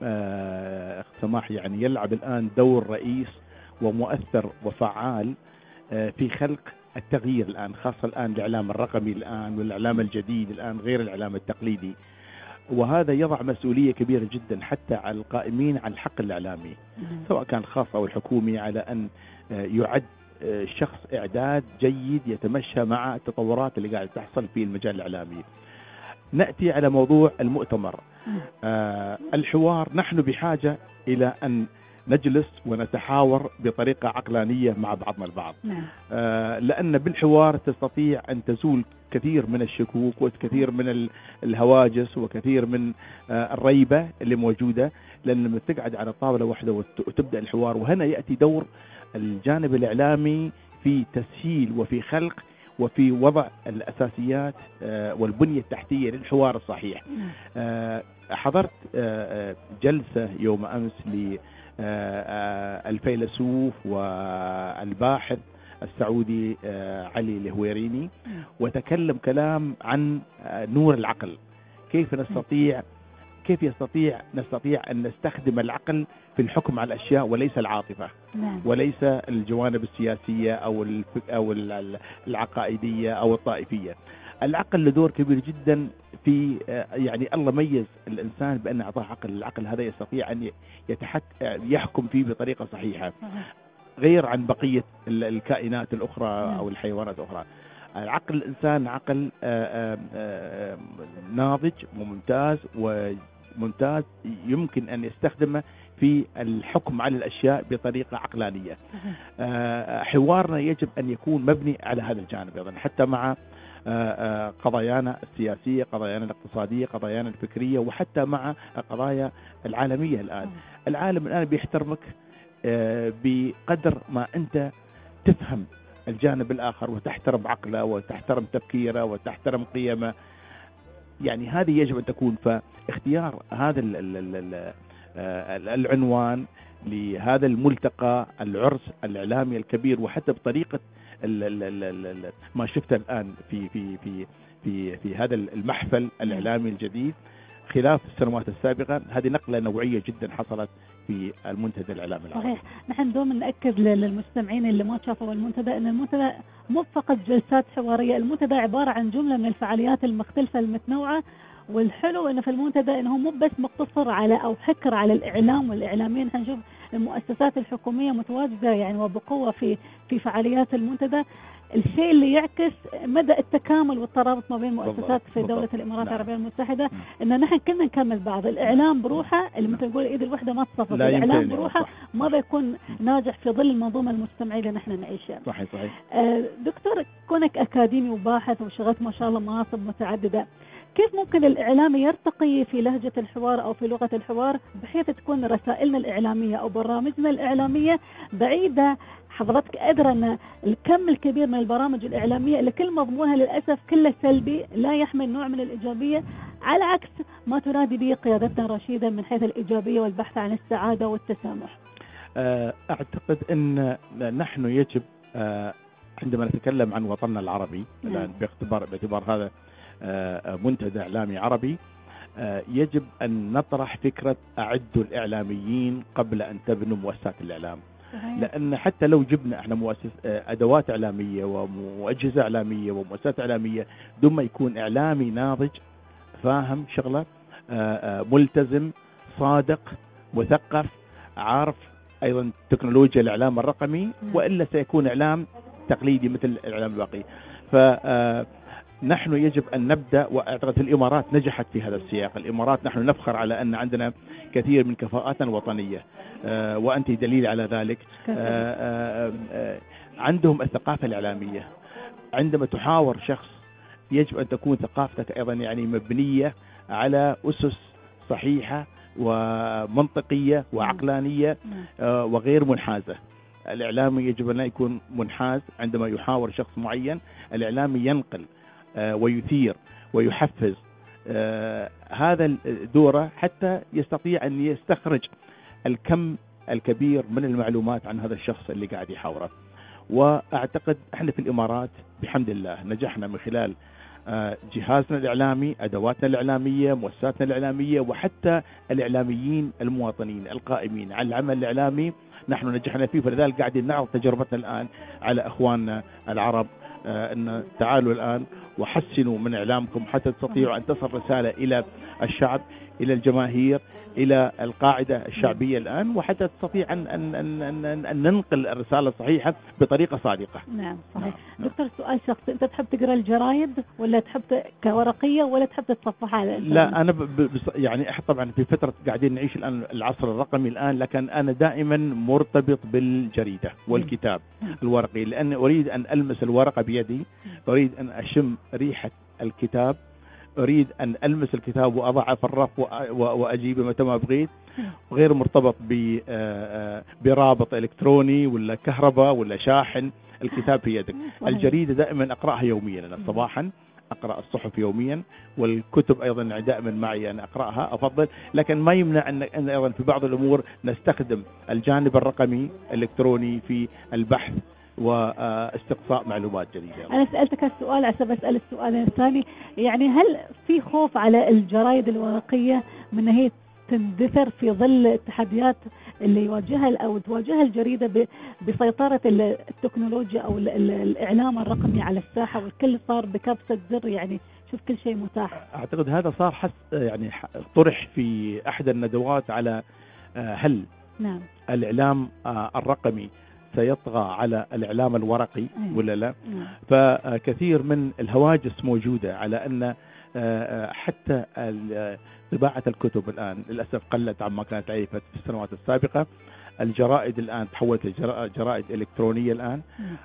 سماح يعني يلعب الآن دور رئيس ومؤثر وفعال في خلق التغيير الآن، خاصة الآن الإعلام الرقمي الآن والإعلام الجديد الآن غير الإعلام التقليدي، وهذا يضع مسؤولية كبيرة جدا حتى على القائمين على الحق الإعلامي سواء كان خاص أو الحكومي، على أن يعد شخص إعداد جيد يتمشى مع التطورات اللي قاعدة تحصل في المجال الإعلامي. نأتي على موضوع المؤتمر. الحوار، نحن بحاجة إلى أن نجلس ونتحاور بطريقة عقلانية مع بعضنا البعض. نعم. لأن بالحوار تستطيع أن تزول كثير من الشكوك وكثير من الهواجس وكثير من الريبة اللي موجودة، لأن لما تقعد على طاولة واحدة وتبدأ الحوار. وهنا يأتي دور الجانب الإعلامي في تسهيل وفي خلق وفي وضع الأساسيات والبنية التحتية للحوار الصحيح. حضرت جلسة يوم أمس للفيلسوف والباحث السعودي علي الهويريني، وتكلم كلام عن نور العقل، كيف نستطيع أن نستخدم العقل في الحكم على الأشياء وليس العاطفة. نعم. وليس الجوانب السياسية أو العقائدية أو الطائفية. العقل له دور كبير جدا في يعني الله ميز الإنسان بأن أعطاه عقل. العقل هذا يستطيع أن يحكم فيه بطريقة صحيحة غير عن بقية الكائنات الأخرى أو الحيوانات الأخرى. العقل الإنسان عقل ناضج وممتاز يمكن أن يستخدمه في الحكم على الأشياء بطريقة عقلانية. حوارنا يجب أن يكون مبني على هذا الجانب أيضا، حتى مع قضايانا السياسية، قضايانا الاقتصادية، قضايانا الفكرية، وحتى مع القضايا العالمية. الآن العالم الآن بيحترمك بقدر ما أنت تفهم الجانب الآخر وتحترم عقله وتحترم تفكيره وتحترم قيمه. يعني هذه يجب أن تكون. فاختيار هذا العنوان لهذا الملتقى، العرس الإعلامي الكبير، وحتى بطريقة ما شفته الآن في هذا المحفل الإعلامي الجديد خلاف السنوات السابقة، هذه نقلة نوعية جدا حصلت في المنتدى الإعلامي العربي. صحيح. نحن دوما نأكد للمستمعين اللي ما شافوا المنتدى أن المنتدى مو فقط جلسات حوارية، المنتدى عبارة عن جملة من الفعاليات المختلفة المتنوعة. والحلو انه في المنتدى انه مو بس مقتصر على او حكر على الاعلام والاعلاميين، حنشوف المؤسسات الحكوميه متواجده يعني وبقوه في فعاليات المنتدى، الشيء اللي يعكس مدى التكامل والترابط ما بين مؤسسات في دولة الإمارات العربية المتحدة. إن نحن كلنا نكمل بعض. الإعلام بروحه اللي مثل نقول إيد الوحدة ما تصفق، الإعلام بروحه ما بيكون ناجح في ظل المنظومة المجتمعية اللي نحن نعيشها. صحيح. دكتور، كونك أكاديمي وباحث وشغلت ما شاء الله مناصب متعددة، كيف ممكن الإعلام يرتقي في لهجة الحوار أو في لغة الحوار بحيث تكون رسائلنا الإعلامية أو برامجنا الإعلامية بعيدة؟ حضرتك أدرى أن الكم الكبير من البرامج الإعلامية اللي كل مضمونها للأسف كله سلبي، لا يحمل نوع من الإيجابية، على عكس ما تنادي به قيادتنا رشيدا من حيث الإيجابية والبحث عن السعادة والتسامح. أعتقد أن نحن يجب عندما نتكلم عن وطننا العربي الآن باعتبار هذا منتدى إعلامي عربي، يجب أن نطرح فكرة أعدوا الإعلاميين قبل أن تبنوا مؤسسات الإعلام. لأن حتى لو جبنا احنا أدوات إعلامية ومؤجهزة إعلامية ومؤسسات إعلامية دون ما يكون إعلامي ناضج فاهم شغله، ملتزم، صادق، مثقف، عارف أيضا تكنولوجيا الإعلام الرقمي، وإلا سيكون إعلام تقليدي مثل الإعلام الباقي. نحن يجب أن نبدأ، وأعتقد الإمارات نجحت في هذا السياق. الإمارات نحن نفخر على أن عندنا كثير من كفاءاتنا الوطنية، وأنت دليل على ذلك. عندهم الثقافة الإعلامية. عندما تحاور شخص يجب أن تكون ثقافتك أيضا يعني مبنية على أسس صحيحة ومنطقية وعقلانية وغير منحازة. الإعلامي يجب أن يكون منحاز عندما يحاور شخص معين. الإعلامي ينقل ويثير ويحفز، هذا دوره حتى يستطيع أن يستخرج الكم الكبير من المعلومات عن هذا الشخص اللي قاعد يحاوره. وأعتقد احنا في الإمارات بحمد الله نجحنا من خلال جهازنا الإعلامي، أدواتنا الإعلامية، مؤسساتنا الإعلامية، وحتى الإعلاميين المواطنين القائمين على العمل الإعلامي نحن نجحنا فيه. فلذلك قاعدين نعرض تجربتنا الآن على أخواننا العرب، أن تعالوا الآن وحسنوا من إعلامكم حتى تستطيعوا أن تصل رسالة إلى الشعب إلى الجماهير، إلى القاعدة الشعبية الآن، وحتى تستطيع أن ننقل الرسالة الصحيحة بطريقة صادقة. نعم صحيح. دكتور سؤال شخصي، أنت تحب تقرأ الجرايد ولا تحب كورقية ولا تحب تتصفحها على الإنترنت؟ لا، أنا يعني طبعا في فترة قاعدين نعيش الآن العصر الرقمي الآن، لكن أنا دائما مرتبط بالجريدة والكتاب الورقي، لأن أريد أن ألمس الورقة بيدي، أريد أن أشم ريحة الكتاب، أريد أن ألمس الكتاب وأضعه في الرف وأجيبه متى ما بغيت، غير مرتبط برابط إلكتروني ولا كهرباء ولا شاحن. الكتاب في يدك. الجريدة دائما أقرأها يوميا، أنا صباحا أقرأ الصحف يوميا، والكتب أيضا دائما معي أنا أقرأها أفضل، لكن ما يمنع أن أيضا في بعض الأمور نستخدم الجانب الرقمي الإلكتروني في البحث واستقصاء معلومات جديدة. أنا سألتك السؤال عشان بسأل السؤال الثاني، يعني هل في خوف على الجرايد الورقية من هي تندثر في ظل التحديات اللي يواجهها أو تواجهها الجريدة بسيطرة التكنولوجيا أو الإعلام الرقمي على الساحة، والكل صار بكبسة زر، يعني شوف كل شيء متاح؟ أعتقد هذا صار يعني طرح في أحد الندوات على هل نعم الإعلام الرقمي سيطغى على الإعلام الورقي ولا لا. فكثير من الهواجس موجودة على أن حتى طباعة الكتب الآن للأسف قلت عما كانت عليه في السنوات السابقة. الجرائد الآن تحولت لجرائد إلكترونية الآن.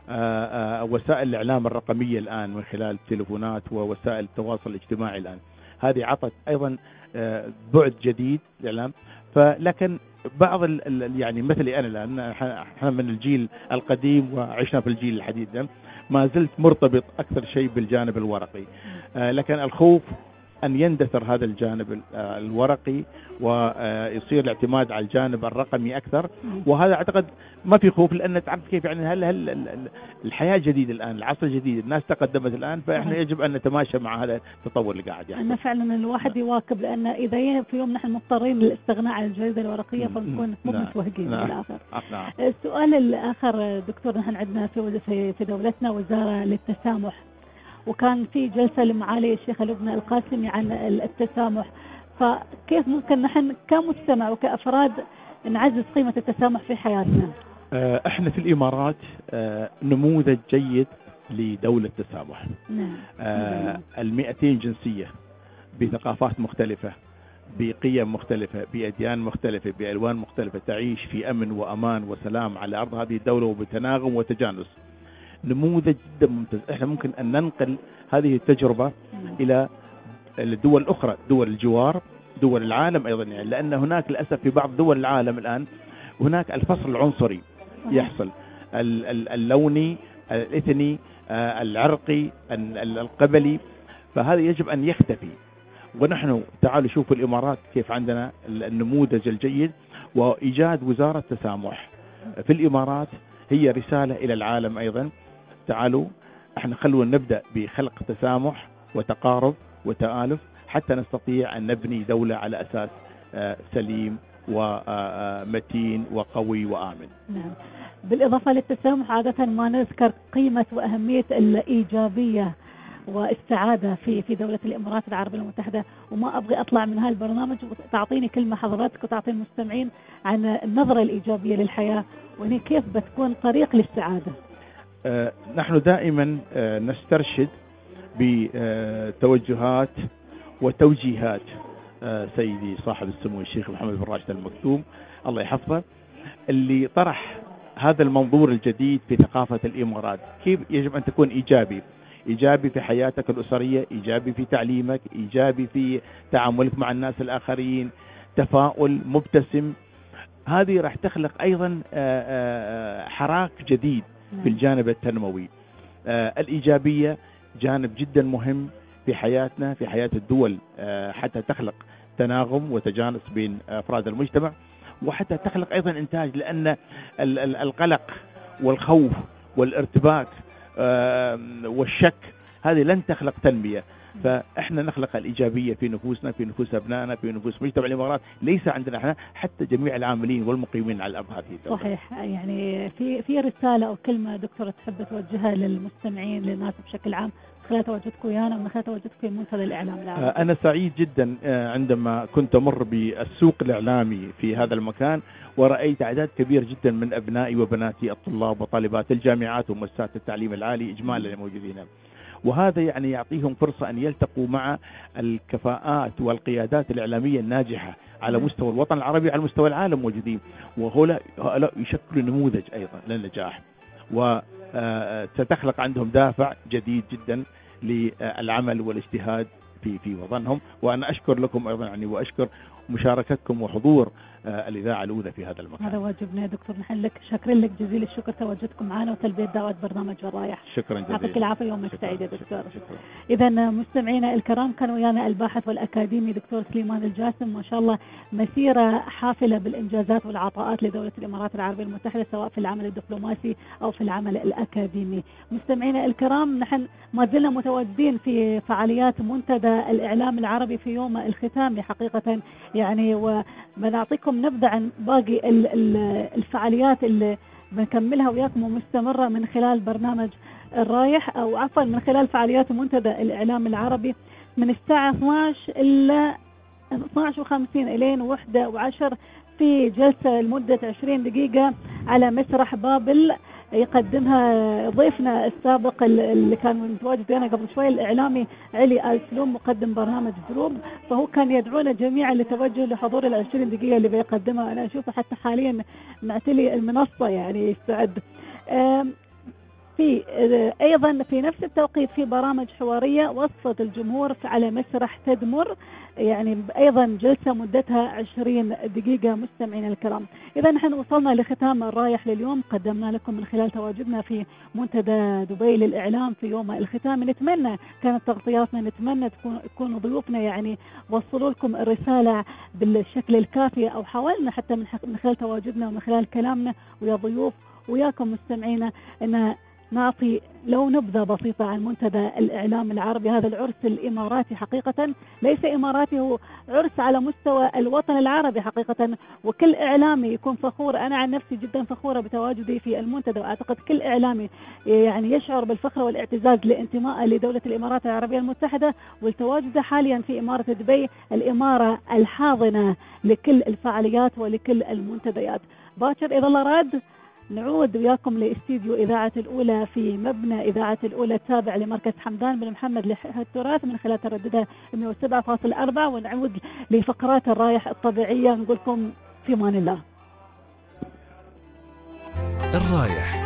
وسائل الإعلام الرقمية الآن من خلال التليفونات ووسائل التواصل الاجتماعي الآن، هذه عطت أيضا بعد جديد للإعلام. فلكن بعض يعني مثلي أنا الآن، احنا من الجيل القديم وعشنا في الجيل الحديث، ما زلت مرتبط أكثر شيء بالجانب الورقي، لكن الخوف أن يندثر هذا الجانب الورقي ويصير الاعتماد على الجانب الرقمي أكثر. وهذا أعتقد ما في خوف، لأن تعرف كيف يعني هل الحياة جديدة الآن، العصر جديد، الناس تقدمت الآن، فإحنا يجب أن نتماشى مع هذا التطور اللي قاعد يعني. أنا فعلا الواحد يواكب، لأن إذا في يوم نحن مضطرين للاستغناء عن الجريدة الورقية فنكون مو متوهقين بالآخر. السؤال الآخر دكتور، نحن عندنا في دولتنا وزارة للتسامح، وكان في جلسة لمعالي الشيخ لبنى القاسمي عن التسامح، فكيف ممكن نحن كمجتمع وكأفراد نعزز قيمة التسامح في حياتنا؟ احنا في الإمارات نموذج جيد لدولة التسامح. نعم. 200 جنسية بثقافات مختلفة، بقيم مختلفة، بأديان مختلفة، بألوان مختلفة، تعيش في أمن وأمان وسلام على أرض هذه الدولة وبتناغم وتجانس. نموذج جدا ممتاز. احنا ممكن أن ننقل هذه التجربة إلى الدول الأخرى، دول الجوار، دول العالم أيضا، يعني لأن هناك للأسف في بعض دول العالم الآن هناك الفصل العنصري يحصل، اللوني، الإثني، العرقي، القبلي، فهذا يجب أن يختفي. ونحن تعالوا شوفوا الإمارات كيف عندنا النموذج الجيد، وإيجاد وزارة تسامح في الإمارات هي رسالة إلى العالم أيضا. تعالوا احنا خلونا نبدأ بخلق تسامح وتقارب وتآلف حتى نستطيع أن نبني دولة على أساس سليم ومتين وقوي وآمن. نعم. بالإضافة للتسامح عادة ما نذكر قيمة وأهمية الإيجابية والسعادة في دولة الإمارات العربية المتحدة، وما أبغي أطلع من هالبرنامج وتعطيني كلمة حضرتك وتعطي المستمعين عن النظرة الإيجابية للحياة، وهي كيف بتكون طريق للسعادة. نحن دائما نسترشد بتوجهات وتوجيهات سيدي صاحب السمو الشيخ محمد بن راشد المكتوم الله يحفظه، اللي طرح هذا المنظور الجديد في ثقافة الإمارات. كيف يجب أن تكون إيجابي في حياتك الأسرية، إيجابي في تعليمك، إيجابي في تعاملك مع الناس الآخرين، تفاؤل، مبتسم. هذه راح تخلق أيضا حراك جديد في الجانب التنموي. الإيجابية جانب جدا مهم في حياتنا، في حياة الدول، حتى تخلق تناغم وتجانس بين أفراد المجتمع، وحتى تخلق أيضا إنتاج، لأن القلق والخوف والارتباك والشك هذه لن تخلق تنمية. فإحنا نخلق الإيجابية في نفوسنا، في نفوس أبنائنا، في نفوس مجتمع الإمارات، ليس عندنا إحنا، حتى جميع العاملين والمقيمين على الأرض هذه الدولة. صحيح. يعني في رسالة أو كلمة دكتورة تحب توجهها للمستمعين، للناس بشكل عام، خلال تواجدكم ويانا ومن خلال تواجدكم في منتدى الإعلام العربي. أنا سعيد جدا عندما كنت أمر بالسوق الإعلامي في هذا المكان، ورأيت أعداد كبير جدا من أبنائي وبناتي الطلاب وطالبات الجامعات ومؤسسات التعليم العالي إجمالا الموجودين، وهذا يعني يعطيهم فرصة أن يلتقوا مع الكفاءات والقيادات الإعلامية الناجحة على مستوى الوطن العربي وعلى مستوى العالم موجودين، وهؤلاء يشكلوا نموذج أيضا للنجاح، وستخلق عندهم دافع جديد جدا للعمل والاجتهاد في وطنهم. وأنا أشكر لكم أيضا يعني، وأشكر مشاركتكم وحضور الإذاعة الأولى في هذا المكان. هذا واجبنا يا دكتور، نحن لك شاكرين لك جزيل الشكر تواجدكم معنا وتلبية دعوة برنامج الرايح. شكرا جزيلا. يعطيك العافية ويومك سعيد يا دكتور. إذا مستمعينا الكرام، كان ويانا الباحث والأكاديمي دكتور سليمان الجاسم، ما شاء الله مسيرة حافلة بالإنجازات والعطاءات لدولة الإمارات العربية المتحدة، سواء في العمل الدبلوماسي أو في العمل الأكاديمي. مستمعينا الكرام، نحن ما زلنا متواجدين في فعاليات منتدى الإعلام العربي في يوم الختامي حقيقة يعني، وبنعطيكم نبذة عن باقي الفعاليات اللي بنكملها وياكم ومستمرة من خلال برنامج الرايح، أو عفوا من خلال فعاليات منتدى الإعلام العربي من الساعة 12 إلى 12:50 إلين 1:10 في جلسة لمدة 20 دقيقة على مسرح بابل يقدمها ضيفنا السابق اللي كان متواجد هنا قبل شوي، الإعلامي علي آل سلوم مقدم برنامج دروب، فهو كان يدعونا جميعا للتوجه لحضور ال20 دقيقة اللي بيقدمها. أنا أشوفه حتى حاليا معتلي المنصة يعني يستعد. في أيضا في نفس التوقيت في برامج حوارية وصفة الجمهور على مسرح تدمر، يعني أيضا جلسة مدتها 20 دقيقة. مستمعين الكرام، إذا نحن وصلنا لختام الرايح لليوم، قدمنا لكم من خلال تواجدنا في منتدى دبي للإعلام في يوم الختام. نتمنى كانت تغطياتنا، نتمنى تكونوا ضيوفنا يعني وصلوا لكم الرسالة بالشكل الكافي، أو حاولنا حتى من خلال تواجدنا ومن خلال كلامنا ويا ضيوف وياكم مستمعينا أن نعطي لو نبذة بسيطة عن منتدى الإعلام العربي. هذا العرس الإماراتي حقيقة ليس إماراتي، هو عرس على مستوى الوطن العربي حقيقة، وكل إعلامي يكون فخور. أنا عن نفسي جدا فخورة بتواجدي في المنتدى، وأعتقد كل إعلامي يعني يشعر بالفخر والاعتزاز لانتمائه لدولة الإمارات العربية المتحدة، والتواجد حاليا في إمارة دبي، الإمارة الحاضنة لكل الفعاليات ولكل المنتديات. باكر إذا الله راد نعود وياكم لاستديو إذاعة الأولى في مبنى إذاعة الأولى التابع لمركز حمدان بن محمد للتراث من خلال ترددها 107.4، ونعود لفقرات الرايح الطبيعية. نقول لكم في أمان الله. الرايح